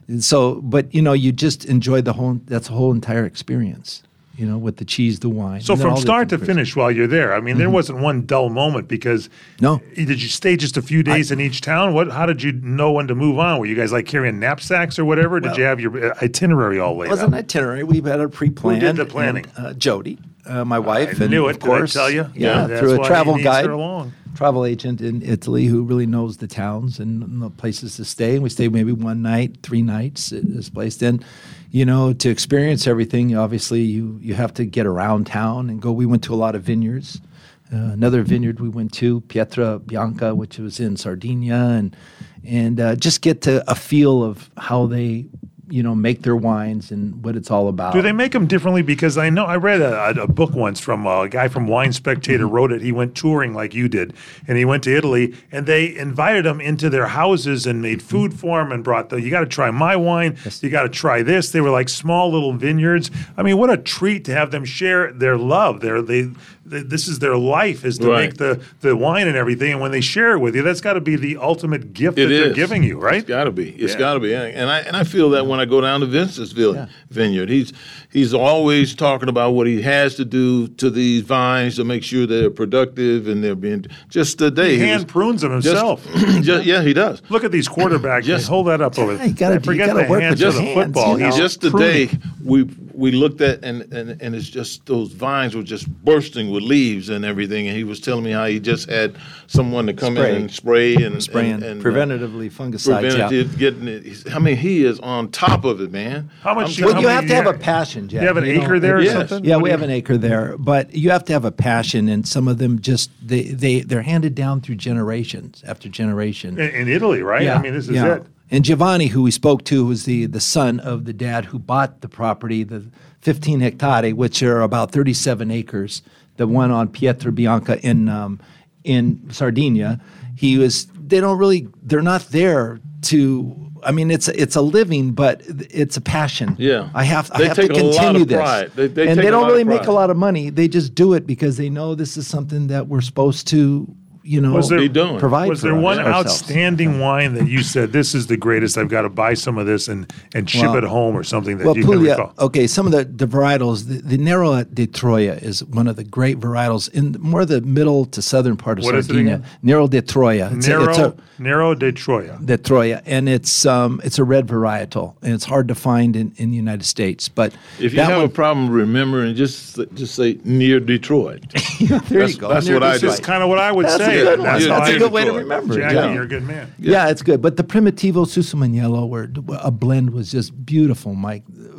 so, but you know, you just enjoy the whole. That's a whole entire experience. You know, with the cheese, the wine.
So
and then
from
all the
start to
different
finish, while you're there, I mean, there wasn't one dull moment because
No.
Did you stay just a few days in each town? What? How did you know when to move on? Were you guys like carrying knapsacks or whatever? Did you have your uh, itinerary all laid
It was
out?
an itinerary. We had a pre-planned.
Who did the planning?
And, uh, Jody, uh, my wife.
I
and
knew it.
Of
Did I
course,
tell you?
Yeah,
Yeah, that's
through
why
a
he
travel
needs
guide,
her along.
travel agent in Italy who really knows the towns and the places to stay. And we stayed maybe one night, three nights at this place. Then, you know, to experience everything, obviously you you have to get around town and go. We went to a lot of vineyards. Uh, another vineyard we went to, Pietra Bianca, which was in Sardinia, and and uh, just get to a feel of how they, you know, make their wines and what it's all about.
Do they make them differently? Because I know I read a, a book once from a guy from Wine Spectator
Mm-hmm.
wrote it. He went touring like you did, and he went to Italy, and they invited him into their houses and made food for him and brought the. You got to try my wine. You got to try this. They were like small little vineyards. I mean, what a treat to have them share their love. Their they. they this is their life is to
Right.
make the the wine and everything. And when they share it with you, that's got to be the ultimate gift
It
that they're
is.
giving you, right?
It's got to be. It's
Yeah.
got to be. And I and I feel that when I go down to Vince's vil- vineyard, he's he's always talking about what he has to do to these vines to make sure they're productive and they're being just today.
He
he
hand
was
prunes them
just-
himself.
just- yeah, he does.
Look at these quarterbacks.
Just-
Hold that up over.
Yeah, you gotta- you
Forget
gotta
the
work
hands
with
for
your
the
hands,
football.
you know.
He's
Just today, we we looked at and, and and it's just those vines were just bursting with leaves and everything. And he was telling me how he just had someone to come
Spray.
in and spray and
spraying
and, and, uh,
preventatively fungicides. Yeah.
preventative getting it. He's- I mean, he is on top of it, man.
How much
I'm
you-
Well,
how
you
many
have to have
you
a
have?
passion, Jack.
You have an
know?
acre there or
Yes.
something?
Yeah,
What
we
do
have
you-
an acre there, but you have to have a passion, and some of them just they they they're handed down through generations after generation.
in, in Italy, right? I mean, this is
yeah.
it.
And Giovanni, who we spoke to, was the the son of the dad who bought the property, the fifteen hectare, which are about thirty-seven acres, the one on Pietra Bianca in um, in Sardinia. He was. They don't really. They're not there to. I mean, it's it's a living, but it's a passion.
Yeah.
I have I
They
have
take
to
a lot
continue
of
this.
pride. They- they
and
take
they
a
don't
lot of
really make a
pride.
lot of money. They just do it because they know this is something that we're supposed to, you know,
Was there-
They doing.
provide.
Was
for
there
us-
one
ourselves.
outstanding wine that you said, this is the greatest, I've got to buy some of this and, and ship
Well-
it home or something that
Well,
you can
Puglia,
recall?
okay, some of the, the varietals, the, the Nero de Troia is one of the great varietals in more the middle to southern part of
What is it
Sardinia.
again?
Nero de Troia. It's a-
Nero,
it's a,
Nero de Troia.
de Troia, and it's um, it's a red varietal, and it's hard to find in, in the United States. But
If you
that
have
one,
a problem remembering, just just say near Detroit.
there
that's-
you go.
that's
Near
what I
Detroit.
do.
That's kind of what I would
That's
say.
a good
and
one.
That's,
Yeah,
how
That's
I-
a good way to
Detroit.
remember it.
Jackie,
Yeah.
you're a good man.
Yeah, it's good. But the Primitivo Susumaniello, where a blend was just beautiful, Mike.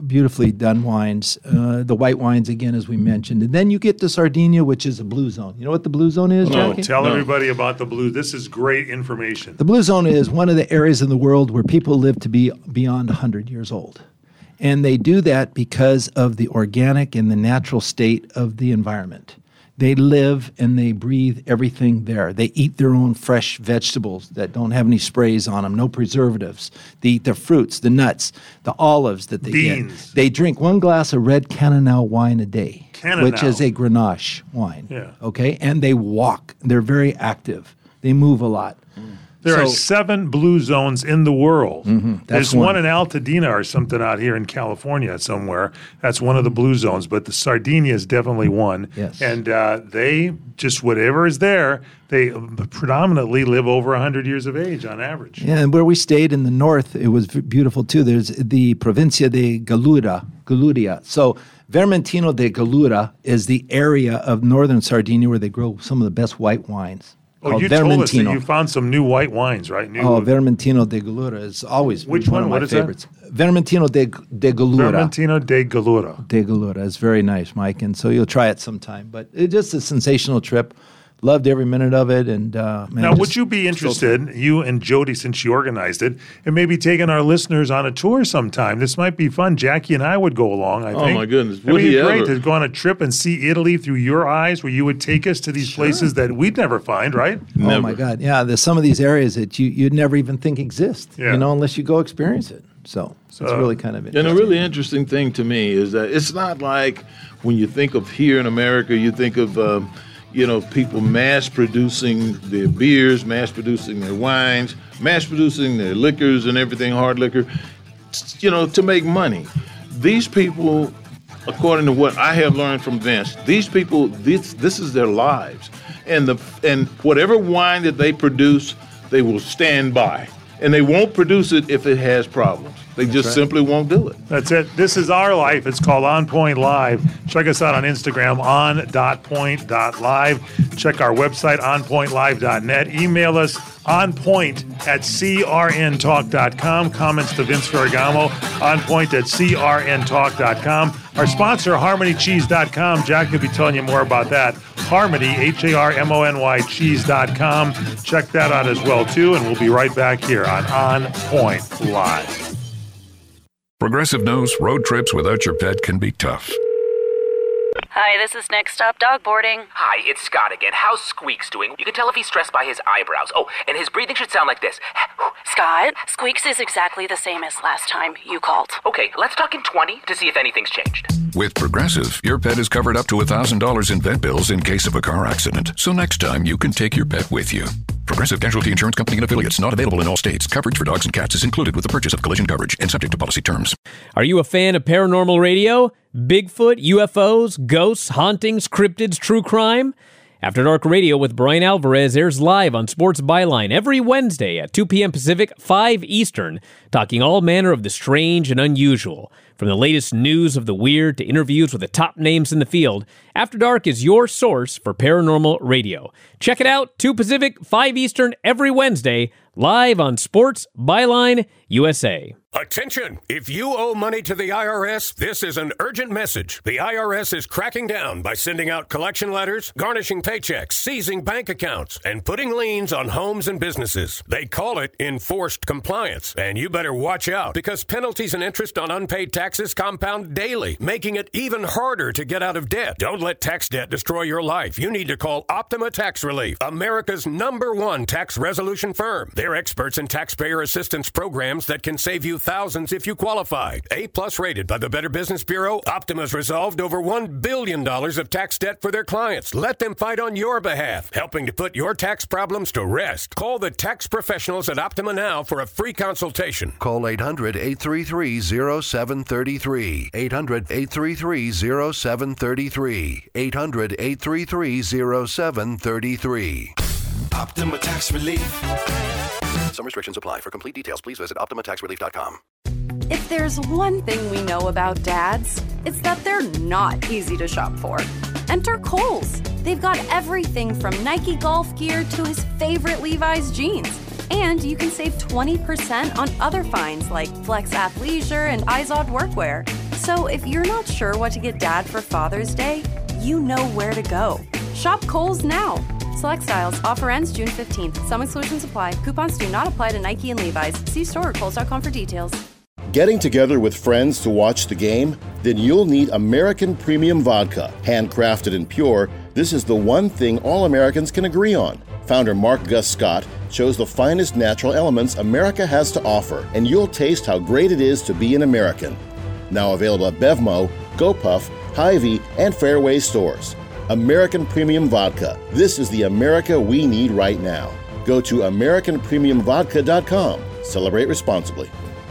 beautifully done wines. Uh, the white wines, again, as we mentioned. And then you get to Sardinia, which is a blue zone. You know what the blue zone is,
No,
Jackie?
tell everybody about the blue. This is great information.
The blue zone is one of the areas in the world where people live to be beyond one hundred years old. And they do that because of the organic and the natural state of the environment. They live and they breathe everything there. They eat their own fresh vegetables that don't have any sprays on them, no preservatives. They eat their fruits, the nuts, the olives that they
Beans.
get. They drink one glass of red Cannonau wine a day,
Cannonau.
which is a Grenache wine.
Yeah.
Okay? And they walk. They're very active. They move a lot.
There are
So-
seven blue zones in the world.
that's
There's one.
one.
in Altadena or something out here in California somewhere. That's one of the blue zones, but the Sardinia is definitely one.
Yes.
And uh, they just, whatever is there, they predominantly live over one hundred years of age on average.
Yeah, and where we stayed in the north, it was v- beautiful too. There's the Provincia de Gallura, Galluria. So Vermentino de Gallura is the area of northern Sardinia where they grow some of the best white wines.
Oh,
called
you told us that
Vermentino.
you found some new white wines, right? New,
Oh, Vermentino de Gallura is always
Which
one
one?
of my
What is that?
favorites. Vermentino de, de Gallura.
Vermentino de Gallura.
De Gallura. It's very nice, Mike, and so you'll try it sometime. But it's just a sensational trip. Loved every minute of it, and uh, man,
Now,
just
would you be interested, you and Jody, since you organized it, and maybe taking our listeners on a tour sometime? This might be fun. Jackie and I would go along, I
Oh,
think.
my goodness.
It'd
Would
be
he
great
ever?
to go on a trip and see Italy through your eyes, where you would take us to these places that we'd never find, right?
Oh my God! Yeah, there's some of these areas that you you'd never even think exist,
Yeah.
you know, unless you go experience it. So it's really kind of
And
interesting.
a really interesting thing to me is that it's not like when you think of here in America, you think of, um, you know, people mass producing their beers, mass producing their wines, mass producing their liquors and everything, hard liquor, you know, to make money. These people, according to what I have learned from Vince, these people, this this is their lives. And the and whatever wine that they produce, they will stand by. And they won't produce it if it has problems. They just simply won't do it.
That's it. This is our life. It's called On Point Live. Check us out on Instagram, on dot point dot live. Check our website, on point live dot net. Email us, onpoint at c r n talk dot com. Comments to Vince Ferragamo, onpoint at c r n talk dot com. Our sponsor, harmony cheese dot com. Jack will be telling you more about that. Harmony, H A R M O N Y, cheese dot com. Check that out as well, too, and we'll be right back here on On Point Live.
Progressive knows road trips without your pet can be tough.
Hi, this is Next Stop Dog Boarding.
Hi, it's Scott again. How's Squeaks doing? You can tell if he's stressed by his eyebrows. Oh, and his breathing should sound like this.
Scott, Squeaks is exactly the same as last time you called.
Okay, let's talk in twenty to see if anything's changed.
With Progressive, your pet is covered up to one thousand dollars in vet bills in case of a car accident. So next time, you can take your pet with you. Progressive Casualty Insurance Company and affiliates. Not available in all states. Coverage for dogs and cats is included with the purchase of collision coverage and subject to policy terms.
Are you a fan of paranormal radio? Bigfoot, U F Os, ghosts, hauntings, cryptids, true crime? After Dark Radio with Brian Alvarez airs live on Sports Byline every Wednesday at two p.m. Pacific, five Eastern, talking all manner of the strange and unusual. From the latest news of the weird to interviews with the top names in the field, After Dark is your source for paranormal radio. Check it out, two Pacific, five Eastern, every Wednesday, live on Sports Byline U S A.
Attention! If you owe money to the I R S, this is an urgent message. The I R S is cracking down by sending out collection letters, garnishing paychecks, seizing bank accounts, and putting liens on homes and businesses. They call it enforced compliance. And you better watch out, because penalties and interest on unpaid taxes compound daily, making it even harder to get out of debt. Don't let tax debt destroy your life. You need to call Optima Tax Relief, America's number one tax resolution firm. They're experts in taxpayer assistance programs that can save you thousands if you qualify. A-plus rated by the Better Business Bureau, Optima's resolved over one billion dollars of tax debt for their clients. Let them fight on your behalf, helping to put your tax problems to rest. Call the tax professionals at Optima now for a free consultation.
Call eight hundred, eight three three, zero seven three three. eight hundred, eight three three, zero seven three three. eight hundred, eight three three, zero seven three three.
Optima Tax Relief.
Some restrictions apply. For complete details, please visit optima tax relief dot com.
If there's one thing we know about dads, it's that they're not easy to shop for. Enter Kohl's. They've got everything from Nike golf gear to his favorite Levi's jeans. And you can save twenty percent on other finds like Flex Athleisure and Izod workwear. So if you're not sure what to get Dad for Father's Day, you know where to go. Shop Kohl's now. Select styles. Offer ends June fifteenth. Some exclusions apply. Coupons do not apply to Nike and Levi's. See store at kohls dot com for details.
Getting together with friends to watch the game? Then you'll need American Premium Vodka. Handcrafted and pure, this is the one thing all Americans can agree on. Founder Mark Gus Scott chose the finest natural elements America has to offer, and you'll taste how great it is to be an American. Now available at Bevmo, GoPuff, Hy-Vee, and Fairway stores. American Premium Vodka. This is the America we need right now. Go to American Premium Vodka dot com. Celebrate responsibly.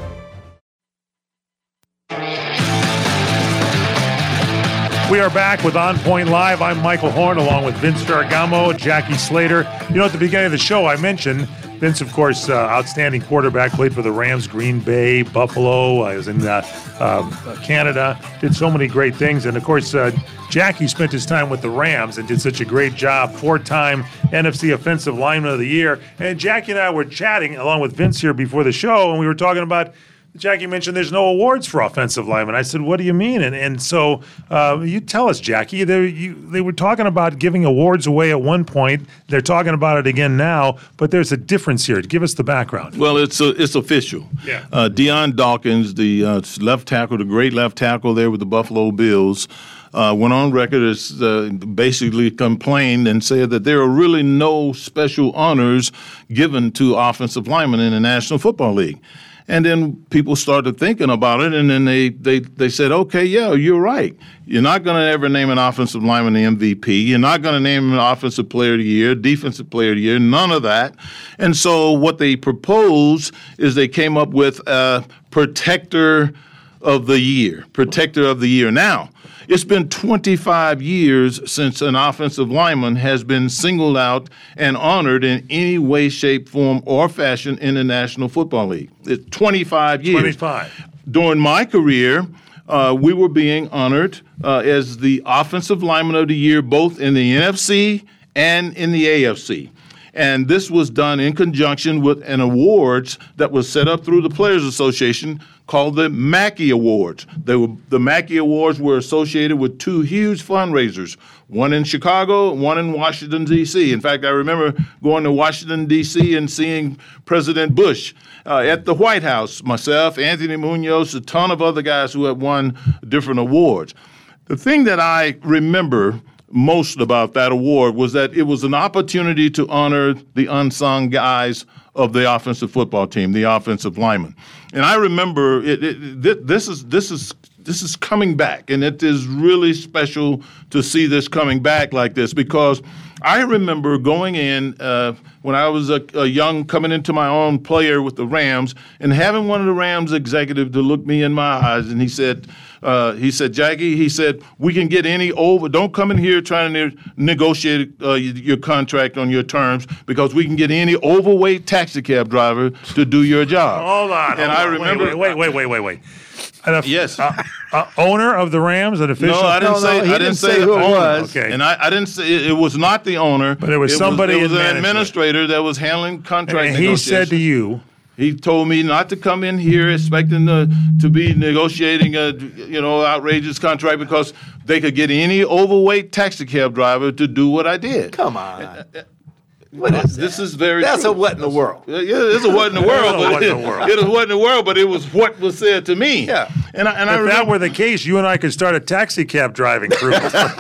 We are back with On Point Live. I'm Michael Horn along with Vince Ferragamo, Jackie Slater. You know, at the beginning of the show, I mentioned Vince, of course, uh, outstanding quarterback, played for the Rams, Green Bay, Buffalo. I was in uh, uh, Canada, did so many great things. And, of course, uh, Jackie spent his time with the Rams and did such a great job, four-time N F C Offensive Lineman of the Year. And Jackie and I were chatting along with Vince here before the show, and we were talking about Jackie mentioned there's no awards for offensive linemen. I said, what do you mean? And and so uh, you tell us, Jackie. They, you, they were talking about giving awards away at one point. They're talking about it again now, but there's a difference here. Give us the background.
Well, it's uh, it's official.
Yeah.
Uh, Deion Dawkins, the uh, left tackle, the great left tackle there with the Buffalo Bills, uh, went on record as uh, basically complained and said that there are really no special honors given to offensive linemen in the National Football League. And then people started thinking about it, and then they, they, they said, okay, yeah, you're right. You're not going to ever name an offensive lineman the M V P. You're not going to name an offensive player of the year, defensive player of the year, none of that. And so what they proposed is they came up with a protector of the year, protector of the year. Now, it's been twenty-five years since an offensive lineman has been singled out and honored in any way, shape, form, or fashion in the National Football League. It's twenty-five years.
twenty-five.
During my career, uh, we were being honored uh, as the Offensive Lineman of the Year both in the N F C and in the A F C. And this was done in conjunction with an awards that was set up through the Players Association called the Mackey Awards. They were, the Mackey Awards were associated with two huge fundraisers, one in Chicago, one in Washington, D C In fact, I remember going to Washington, D C and seeing President Bush uh, at the White House, myself, Anthony Munoz, a ton of other guys who had won different awards. The thing that I remember most about that award was that it was an opportunity to honor the unsung guys of the offensive football team, the offensive linemen. And I remember it, it, this is this is this is coming back, and it is really special to see this coming back like this, because I remember going in uh, when I was a, a young, coming into my own player with the Rams, and having one of the Rams executives to look me in my eyes, and he said, uh, he said, Jackie, he said, we can get any over. Don't come in here trying to ne- negotiate uh, your contract on your terms, because we can get any overweight taxi cab driver to do your job.
Hold on.
And
hold
I
on.
remember.
Wait, wait, wait, wait, wait. wait. An,
yes.
Uh, uh, owner of the Rams, an official?
No, I didn't
no,
say.
no, he
I didn't,
didn't
say,
say
the
who it
owner.
was.
Okay.
And I, I didn't say it, it was not the owner,
but it was somebody
Was, it was
in
an
management.
administrator that was handling contract
and he
negotiations.
said to you,
he told me not to come in here expecting to, to be negotiating a you know outrageous contract, because they could get any overweight taxi cab driver to do what I did.
Come on. What is
this
that?
is very
That's
true.
a what in the world.
Yeah, it's a what in the world.
It's a
but
what in
it,
the world.
it was what in the world, but it was what was said to me.
Yeah.
And I, and I
if
remember,
that were the case, you and I could start a taxi cab driving crew.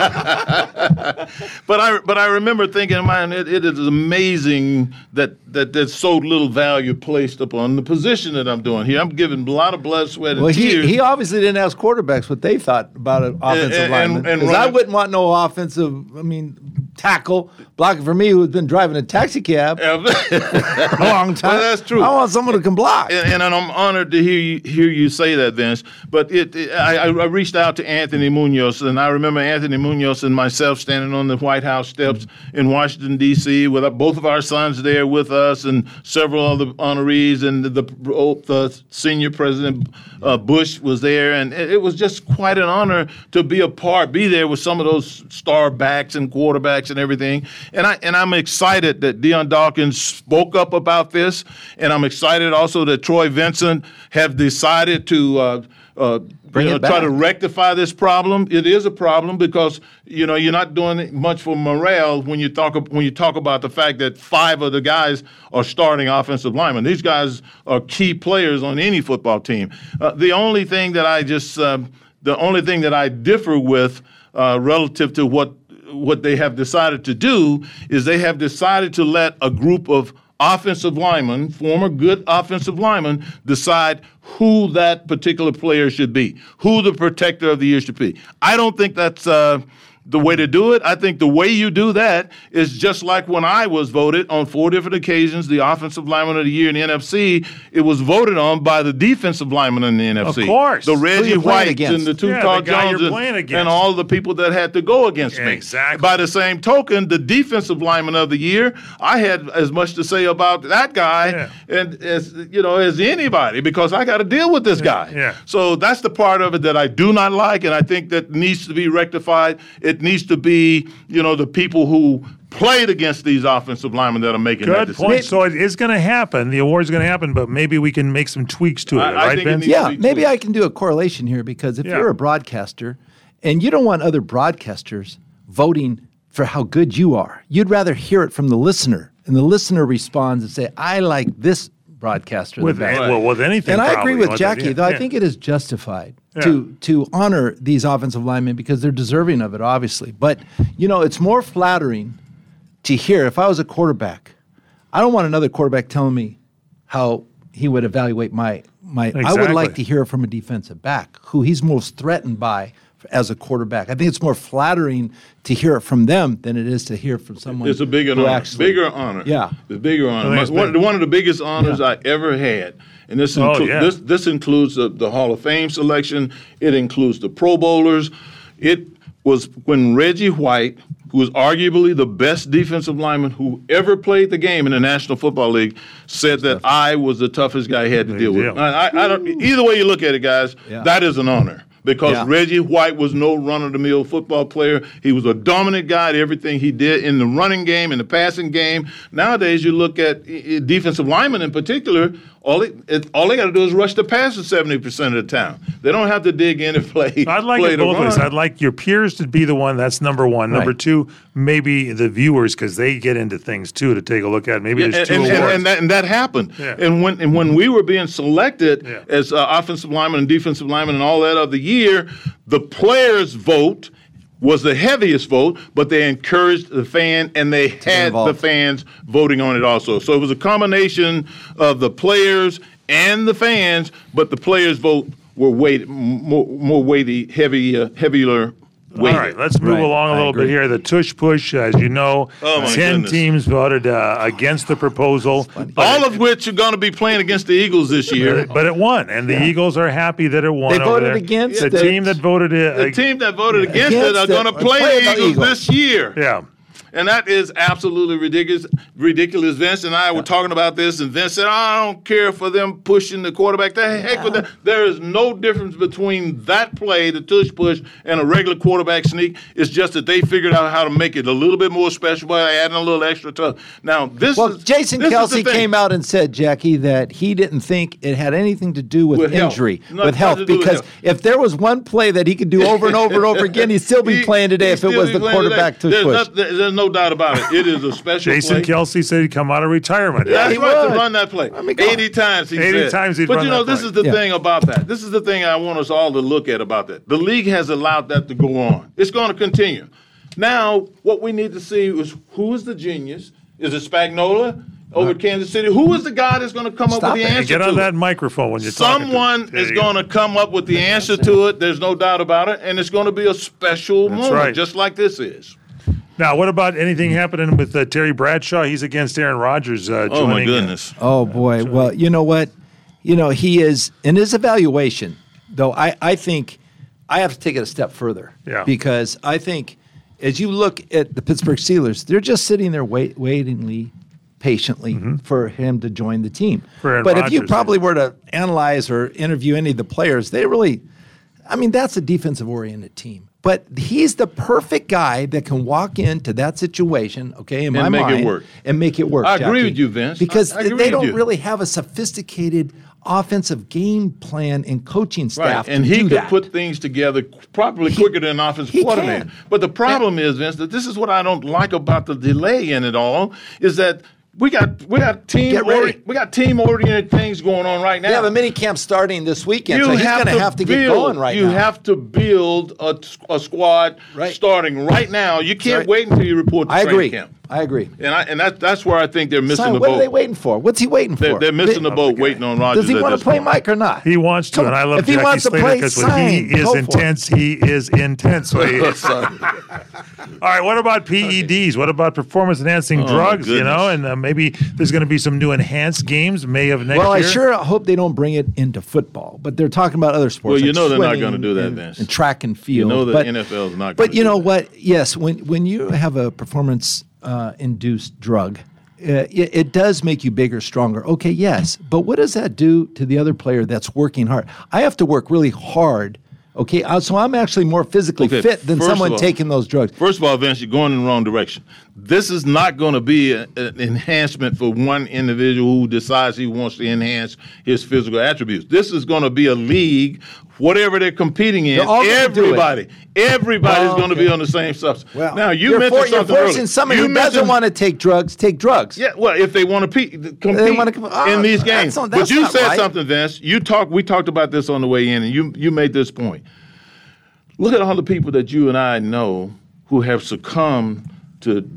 But I but I remember thinking, man, it, it is amazing that, that there's so little value placed upon the position that I'm doing here. I'm giving a lot of blood, sweat, and
Well, he,
tears.
he obviously didn't ask quarterbacks what they thought about an offensive
and-
lineman.
and
'Cause I
Ryan-
wouldn't want no offensive, I mean, tackle blocking for me who's been driving a taxi cab a long time.
Well, that's true.
I want someone who can block.
And, and I'm honored to hear you, hear you say that, Vince. But it, it I, I reached out to Anthony Munoz, and I remember Anthony Munoz and myself standing on the White House steps in Washington, D C, with both of our sons there with us, and several other honorees, and the, the, the senior president uh, Bush was there, and it, it was just quite an honor to be a part, be there with some of those star backs and quarterbacks and everything. And I and I'm excited that Deion Dawkins spoke up about this, and I'm excited also that Troy Vincent have decided to uh, uh,
Bring
you know,
it back.
try to rectify this problem. It is a problem because you know you're not doing much for morale when you talk when you talk about the fact that five of the guys are starting offensive linemen. These guys are key players on any football team. Uh, the only thing that I just uh, the only thing that I differ with uh, relative to what what they have decided to do is they have decided to let a group of offensive linemen, former good offensive linemen, decide who that particular player should be, who the protector of the year should be. I don't think that's uh, the way to do it. I think the way you do that is just like when I was voted on four different occasions, the offensive lineman of the year in the N F C, it was voted on by the defensive lineman in the N F C.
Of course.
The Reggie White
against?
and the two
Yeah,
Carl
the guy
Jones
you're
and,
playing against.
and all the people that had to go against me.
Exactly.
By the same token, the defensive lineman of the year, I had as much to say about that guy
Yeah.
and as you know as anybody because I got to deal with this guy.
yeah.
So that's the part of it that I do not like, and I think that needs to be rectified. It needs to be, you know, the people who played against these offensive linemen that are making that
Good
decision.
point. So it is going to happen. The award's going to happen, but maybe we can make some tweaks to it,
I- I
right,
think it
Ben?
needs-
Yeah, maybe I can do a correlation here because if
Yeah.
you're a broadcaster and you don't want other broadcasters voting for how good you are, you'd rather hear it from the listener, and the listener responds and say, "I like this broadcaster
With
the best."
well, with anything,
And I
probably,
agree with
like
Jackie,
that,
though.
yeah.
I think it is justified
Yeah.
to to honor these offensive linemen because they're deserving of it, obviously. But you know, it's more flattering to hear. If I was a quarterback, I don't want another quarterback telling me how he would evaluate my my. I would
Exactly.
like to hear it from a defensive back who he's most threatened by as a quarterback. I think it's more flattering to hear it from them than it is to hear from someone.
It's a bigger
who
honor.
actually-
Bigger honor.
Yeah.
The bigger honor.
I think it's
My- one,
big.
one of the biggest honors I ever had. And this,
Oh,
inclu-
yeah.
this, this includes the, the Hall of Fame selection. It includes the Pro Bowlers. It was when Reggie White, who was arguably the best defensive lineman who ever played the game in the National Football League, said that I was the toughest guy he had to
Big
deal
deal.
with. I, I, I don't, either way you look at it, guys,
Yeah.
that is an honor. Because
Yeah.
Reggie White was no run-of-the-mill football player. He was a dominant guy at everything he did in the running game, in the passing game. Nowadays, you look at uh, uh, defensive linemen in particular, all they, it, all they got to do is rush the passer seventy percent of the time. They don't have to dig in and play.
I'd like
play
it
the
both ways.
run.
I'd like your peers to be the one. That's number one. Number
Right.
two, maybe the viewers because they get into things too to take a look at. Maybe
Yeah,
there's
and,
two
and,
awards.
and that and that happened.
Yeah.
And when and when we were being selected
Yeah.
as uh, offensive lineman and defensive lineman and all that of the year, the players' vote was the heaviest vote, but they encouraged the fan and they had the
involved.
fans voting on it also. So it was a combination of the players and the fans, but the players' vote were weight more, more weighty, heavy, uh, heavier.
All right, let's move
Right,
along a
I
little
agree.
bit here. The tush push, as you know,
Oh, my
ten
goodness.
teams voted uh, against the proposal.
All of which are going to be playing against the Eagles this year.
But it won, and the Eagles are happy that it won.
They
over
voted
there.
against
the
it.
team that voted it.
The team that voted against,
Against
it are
it
going to
are
play
playing
the
the
Eagles,
Eagles.
this year.
Yeah.
And that is absolutely ridiculous. Ridiculous. Vince and I were talking about this, and Vince said, oh, I don't care for them pushing the quarterback. The heck with that. There is no difference between that play, the tush push, and a regular quarterback sneak. It's just that they figured out how to make it a little bit more special by adding a little extra touch. Now, this
Well,
is
Jason
this is the
Kelsey
thing.
came out and said, Jackie, that he didn't think it had anything to do with,
With health.
injury,
Nothing
with health,
to do with
because
health.
if there was one play that he could do over and over and over again, he'd still be
He-
playing today
he'd
if it
still
was
be
the
playing
quarterback
today.
to
There's
push.
not- there's no doubt about it. It is a special
Jason
play.
Kelsey said he'd come out of retirement.
That's
he
right,
would.
to run that play.
I mean, come on.
eighty times he
eighty
said.
times he'd
But
run
you know,
that
this
play.
is the
Yeah.
thing about that. This is the thing I want us all to look at about that. The league has allowed that to go on. It's going to continue. Now, what we need to see is who is the genius? Is it Spagnuolo over at Kansas City? Who is the guy that's going to come
Stop
up with the
it.
answer
Get on
to
that
it?
microphone when you're
Someone
talking. to
is going to come up with the answer to it. There's no doubt about it. And it's going to be a special
That's
moment,
right.
just like this is.
Now, what about anything happening with uh, Terry Bradshaw? He's against Aaron Rodgers. Uh,
Oh, my
joining, uh,
goodness.
Oh boy. Well, you know what? You know, he is in his evaluation, though I, I think I have to take it a step further.
Yeah.
Because I think as you look at the Pittsburgh Steelers, they're just sitting there wait, waitingly, patiently for him to join the team.
Mm-hmm. For Aaron
but if you
Rodgers,
probably were to analyze or interview any of the players, they really I mean, that's a defensive oriented team. But he's the perfect guy that can walk into that situation, okay, in my
And make it
mind,
work.
and make it work.
I agree
Jackie.
with you, Vince.
Because
I- I agree
they
with
don't
you.
really have a sophisticated offensive game plan and coaching staff
Right, and
to
he
do
could
that.
put things together probably quicker than an offensive
he
coordinator.
can.
But the problem is, Vince, that this is what I don't like about the delay in it all, is that we got we got team
Get ready.
ori- we got team oriented things going on right now.
They have a mini camp starting this weekend,
You
so he's
have
going
to
to have to get
build-
going right
you
now.
have to build a, a squad
Right.
starting right now. You can't
Right.
wait until you report to
I
training
agree.
camp.
I agree.
And I, and that, that's where I think they're missing
Son,
the
what
boat.
are they waiting for? What's he waiting for?
They're, they're missing the boat, waiting on Rodgers.
Does he
at
want to
this
play
point.
Mike or not?
He wants to,
Come
and
on.
I love
If he
Jackie
wants to
Slater
play,
because when
sign.
he is
Go for it.
intense, he is intense. So he-
Sorry.
All right, what about P E Ds? What about performance-enhancing
Oh, my
drugs? You know,
goodness.
and uh, maybe there's going to be some new enhanced games May of next
Well, I
year.
sure hope they don't bring it into football, but they're talking about other sports.
Well, you
like
know they're not
swimming
gonna do that,
and,
Vince.
and track and
You
field.
know the
but,
N F L is not.
But
gonna
you
do
know
that.
what? Yes, when when you have a performance-induced drug, uh, it, it does make you bigger, stronger. Okay, yes, but what does that do to the other player that's working hard? I have to work really hard. Okay, uh, so I'm actually more physically
Okay,
fit than
first of
someone
all-
taking those drugs.
First of all, Vince, you're going in the wrong direction. This is not going to be a- an enhancement for one individual who decides he wants to enhance his physical attributes. This is going to be a league, whatever they're competing in.
They're all gonna do it.
Everybody, everybody's
Oh,
going to
okay.
be on the same substance.
Well,
now you
you're,
mentioned
for, you're
something
forcing
earlier.
someone
You
who doesn't
mentioned-
want to take drugs take drugs.
Yeah, well, if they want to pe- compete
wanna com- oh,
in these
that's
games.
not-
But
that's
you
not
said
right.
something, Vince. You talked. We talked about this on the way in, and you you made this point. Look at all the people that you and I know who have succumbed to.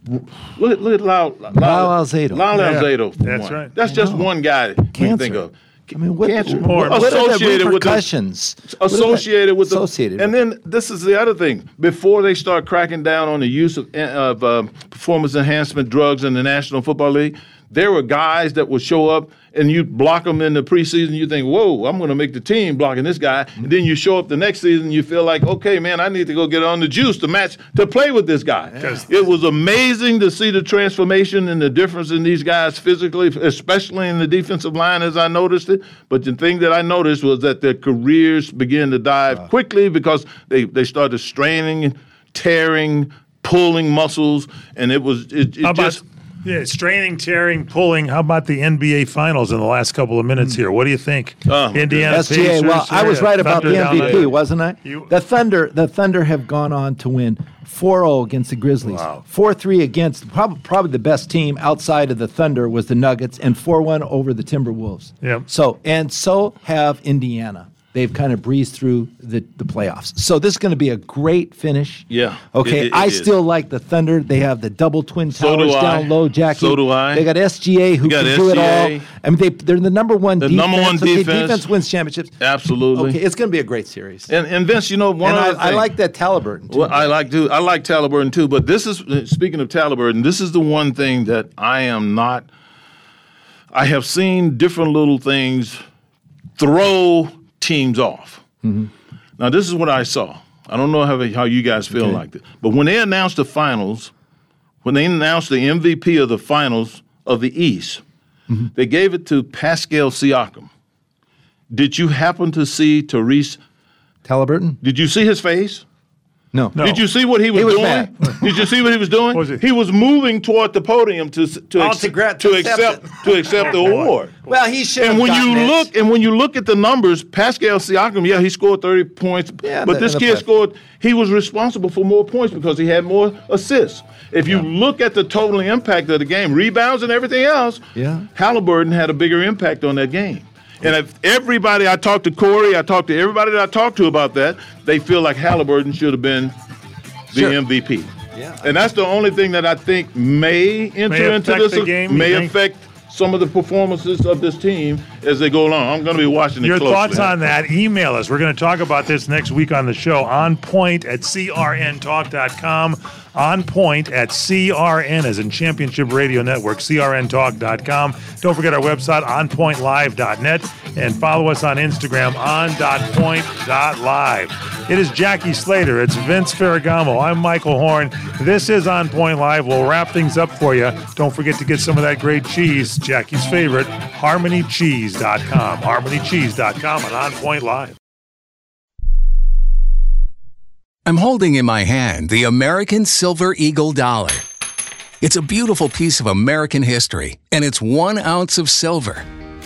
Look at look at Lyle
Lyle Alzado.
Lyle
Yeah,
Alzado. for
that's
one.
right.
That's just one guy we can
Cancer.
think of.
I mean, what,
Cancer.
what, what are the
Associated with the-
repercussions? What are the-
associated with the,
associated
and then this is the other thing. Before they start cracking down on the use of, of uh, performance enhancement drugs in the National Football League, there were guys that would show up and you block them in the preseason. You think, whoa, I'm going to make the team blocking this guy. And then you show up the next season, you feel like, okay, man, I need to go get on the juice to match to play with this guy. It was amazing to see the transformation and the difference in these guys physically, especially in the defensive line as I noticed it. But the thing that I noticed was that their careers began to dive quickly because they, they started straining, tearing, pulling muscles, and it was it, it
How about
just
yeah, straining, tearing, pulling? How about the N B A Finals in the last couple of minutes here? What do you think?
Oh,
Indiana
S G A.
Pacers,
Well, I was
yeah,
right about
Thunder
the
down
M V P,
there.
wasn't I?
You-
the Thunder, the Thunder have gone on to win four oh against the Grizzlies.
Wow.
four three against probably, probably the best team outside of the Thunder was the Nuggets, and four one over the Timberwolves.
Yep.
So and so have Indiana. They've kind of breezed through the, the playoffs. So this is going to be a great finish.
Yeah,
Okay.
it- it
I
is.
still like the Thunder. They have the double twin
So
towers
do I.
down low, Jackie.
So do I.
They got S G A who
You got
can do it all.
S G A.
I mean, they they're the number one
The
defense.
number one
Okay,
defense.
defense wins championships.
absolutely.
Okay, it's going to be a great series.
And and Vince, you know, one
and
other
I, I
thing.
like that Halliburton. Too.
Well, I like to. I like Halliburton too. But this is speaking of Halliburton. This is the one thing that I am not. I have seen different little things throw teams off.
Mm-hmm.
Now, this is what I saw. I don't know how how you guys feel
Okay.
like this, but when they announced the finals, when they announced the M V P of the finals of the East,
Mm-hmm.
they gave it to Pascal Siakam. Did you happen to see Therese
Halliburton?
Did you see his face?
No.
No.
Did you see what he was,
He was
doing?
mad.
Did you see what he was doing?
Was it-
He was moving toward the podium to to,
Oh,
ex-
to gra-
to
to accept
accept
it.
to accept the award.
Well, he should.
And
have
when you
gotten it.
look and when you look at the numbers, Pascal Siakam, yeah, he scored thirty points,
Yeah,
but
the-
this
in the
kid
play-
scored. He was responsible for more points because he had more assists. If you look at the total impact of the game, rebounds and everything else,
Yeah.
Halliburton had a bigger impact on that game. And if everybody I talked to Corey, I talked to everybody that I talked to about that, they feel like Halliburton should have been the
Sure.
M V P.
Yeah.
And that's the only thing that I think may enter
May
into
affect
this,
the game,
may
you think?
affect some of the performances of this team as they go along. I'm going to be watching it
Your
closely.
thoughts on that? Email us. We're going to talk about this next week on the show. On point at c r n talk dot com. On point at C R N, as in Championship Radio Network, c r n talk dot com. Don't forget our website, on point live dot net, and follow us on Instagram, on dot point dot live. It is Jackie Slater. It's Vince Ferragamo. I'm Michael Horn. This is On Point Live. We'll wrap things up for you. Don't forget to get some of that great cheese, Jackie's favorite, harmony cheese dot com. harmony cheese dot com and On Point Live.
I'm holding in my hand the American Silver Eagle Dollar. It's a beautiful piece of American history, and it's one ounce of silver.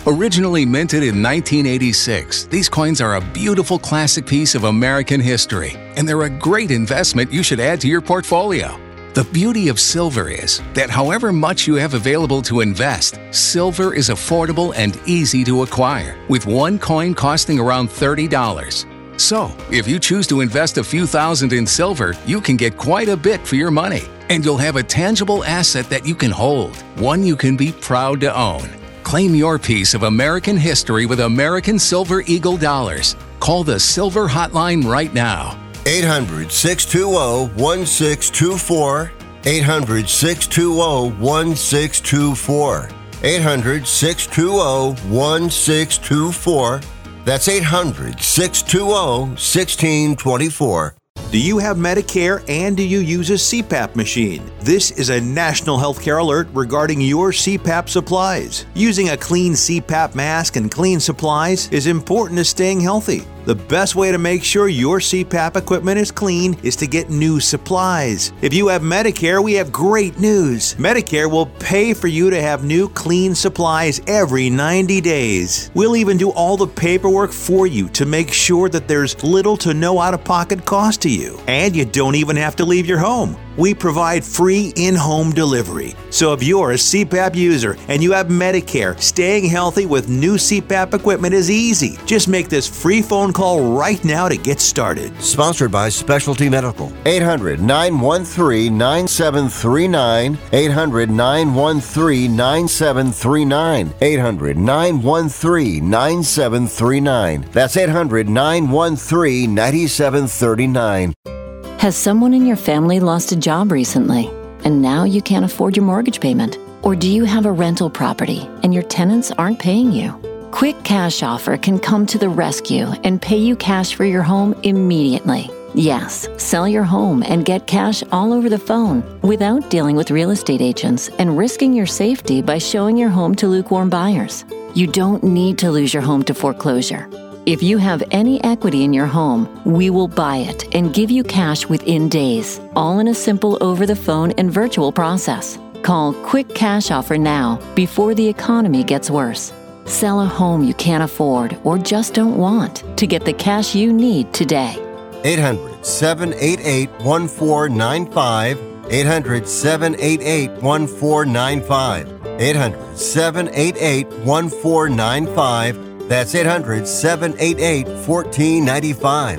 Originally minted in nineteen eighty-six, these coins are a beautiful classic piece of American history, and they're a great investment you should add to your portfolio. The beauty of silver is that however much you have available to invest, silver is affordable and easy to acquire, with one coin costing around thirty dollars. So, if you choose to invest a few thousand in silver, you can get quite a bit for your money, and you'll have a tangible asset that you can hold, one you can be proud to own. Claim your piece of American history with American Silver Eagle dollars. Call the Silver Hotline right now.
eight hundred, six two zero, one six two four. eight hundred, six two zero, one six two four. eight hundred, six two zero, one six two four. That's eight hundred, six two zero, one six two four.
Do you have Medicare and do you use a C PAP machine? This is a national healthcare alert regarding your C PAP supplies. Using a clean C PAP mask and clean supplies is important to staying healthy. The best way to make sure your C PAP equipment is clean is to get new supplies. If you have Medicare, we have great news. Medicare will pay for you to have new clean supplies every ninety days. We'll even do all the paperwork for you to make sure that there's little to no out-of-pocket cost to you. And you don't even have to leave your home. We provide free in-home delivery. So if you're a C PAP user and you have Medicare, staying healthy with new C PAP equipment is easy. Just make this free phone call right now to get started.
Sponsored by Specialty Medical. eight hundred, nine one three, nine seven three nine. eight hundred, nine one three, nine seven three nine. eight hundred, nine one three, nine seven three nine. That's eight hundred, nine one three, nine seven three nine.
Has someone in your family lost a job recently, and now you can't afford your mortgage payment? Or do you have a rental property and your tenants aren't paying you? Quick Cash Offer can come to the rescue and pay you cash for your home immediately. Yes, sell your home and get cash all over the phone without dealing with real estate agents and risking your safety by showing your home to lukewarm buyers. You don't need to lose your home to foreclosure. If you have any equity in your home, we will buy it and give you cash within days, all in a simple over-the-phone and virtual process. Call Quick Cash Offer now before the economy gets worse. Sell a home you can't afford or just don't want to get the cash you need today.
eight hundred, seven eight eight, one four nine five. eight hundred, seven eight eight, one four nine five. eight hundred, seven eight eight, one four nine five. That's eight hundred, seven eight eight, one four nine five.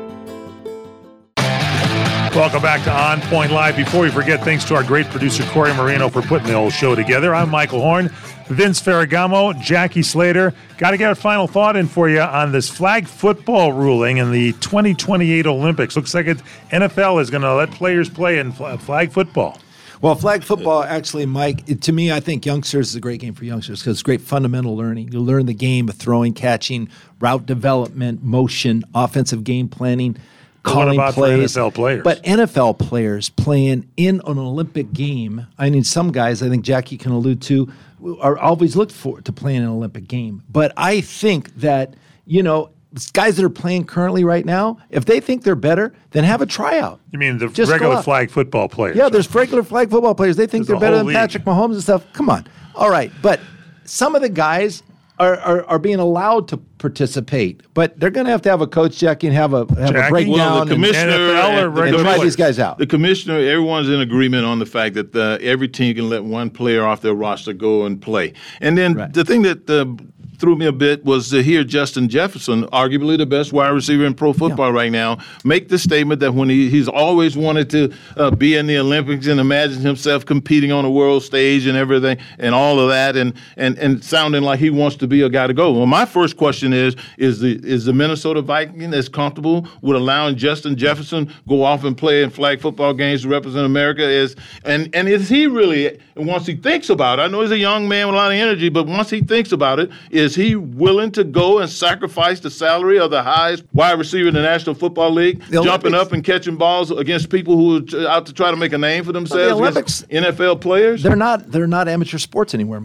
Welcome back to On Point Live. Before we forget, thanks to our great producer, Corey Marino, for putting the whole show together. I'm Michael Horn, Vince Ferragamo, Jackie Slater. Got to get a final thought in for you on this flag football ruling in the twenty twenty-eight Olympics. Looks like it, N F L is going to let players play in flag football.
Well, flag football, actually, Mike, it, to me, I think youngsters is a great game for youngsters because it's great fundamental learning. You learn the game of throwing, catching, route development, motion, offensive game planning, calling
what about
plays.
for N F L players?
But N F L players playing in an Olympic game, I mean, some guys, I think Jackie can allude to, are always looked for to play in an Olympic game. But I think that, you know, guys that are playing currently right now, if they think they're better, then have a tryout.
You mean the
Just
regular flag football players?
Yeah, there's regular flag football players. They think
There's
they're
a
better
whole
than
league.
Patrick Mahomes and stuff. Come on. All right. But some of the guys are, are, are being allowed to participate. But they're going to have to have a coach, Jackie, and have a, have a breakdown
Well, the commissioner
and,
and,
and, and try these guys out.
The commissioner, everyone's in agreement on the fact that uh, every team can let one player off their roster go and play. And then right. the thing that uh, threw me a bit was to hear Justin Jefferson, arguably the best wide receiver in pro football yeah. right now, make the statement that when he, he's always wanted to uh, be in the Olympics and imagine himself competing on a world stage and everything and all of that and, and, and sounding like he wants to be a guy to go. Well, my first question is, is the is the Minnesota Vikings as comfortable with allowing Justin Jefferson go off and play in flag football games to represent America? Is and, and is he really, once he thinks about it, I know he's a young man with a lot of energy, but once he thinks about it, is he willing to go and sacrifice the salary of the highest wide receiver in the National Football League, the jumping up and catching balls against people who are out to try to make a name for themselves,
the Olympics,
N F L players?
They're not they're not amateur sports anymore.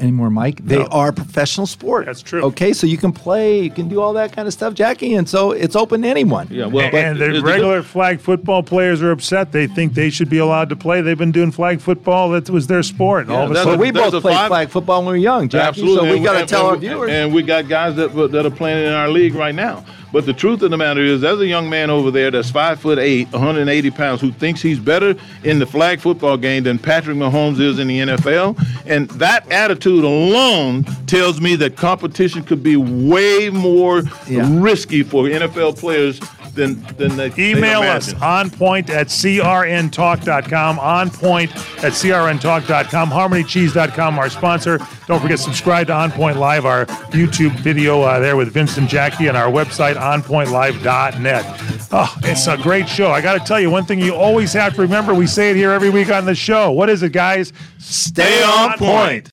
anymore, Mike. They
No.
are professional sport.
That's true.
Okay, so you can play, you can do all that kind of stuff, Jackie, and so it's open to anyone.
Yeah, well, but
and the
is it-
regular flag football players are upset. They think they should be allowed to play. They've been doing flag football. That was their sport. And all of a
that's
sudden,
a-
we
there's
both
a
played
five-
flag football when we were young, Jackie,
Absolutely.
so we
And
got to
and-
tell our
and-
viewers.
And we got guys that that are playing in our league right now. But the truth of the matter is, there's a young man over there that's five foot eight, one hundred eighty pounds, who thinks he's better in the flag football game than Patrick Mahomes is in the N F L. And that attitude alone tells me that competition could be way more
Yeah.
risky for N F L players than than they
email
they
us
imagine.
on point at c r n talk dot com. On point at c r n talk dot com. harmony cheese dot com, our sponsor. Don't forget, subscribe to On Point Live, our YouTube video uh, there with Vince and Jackie, and our website, on point live dot net. Oh, it's a great show. I got to tell you, one thing you always have to remember, we say it here every week on the show. What is it, guys?
Stay on point.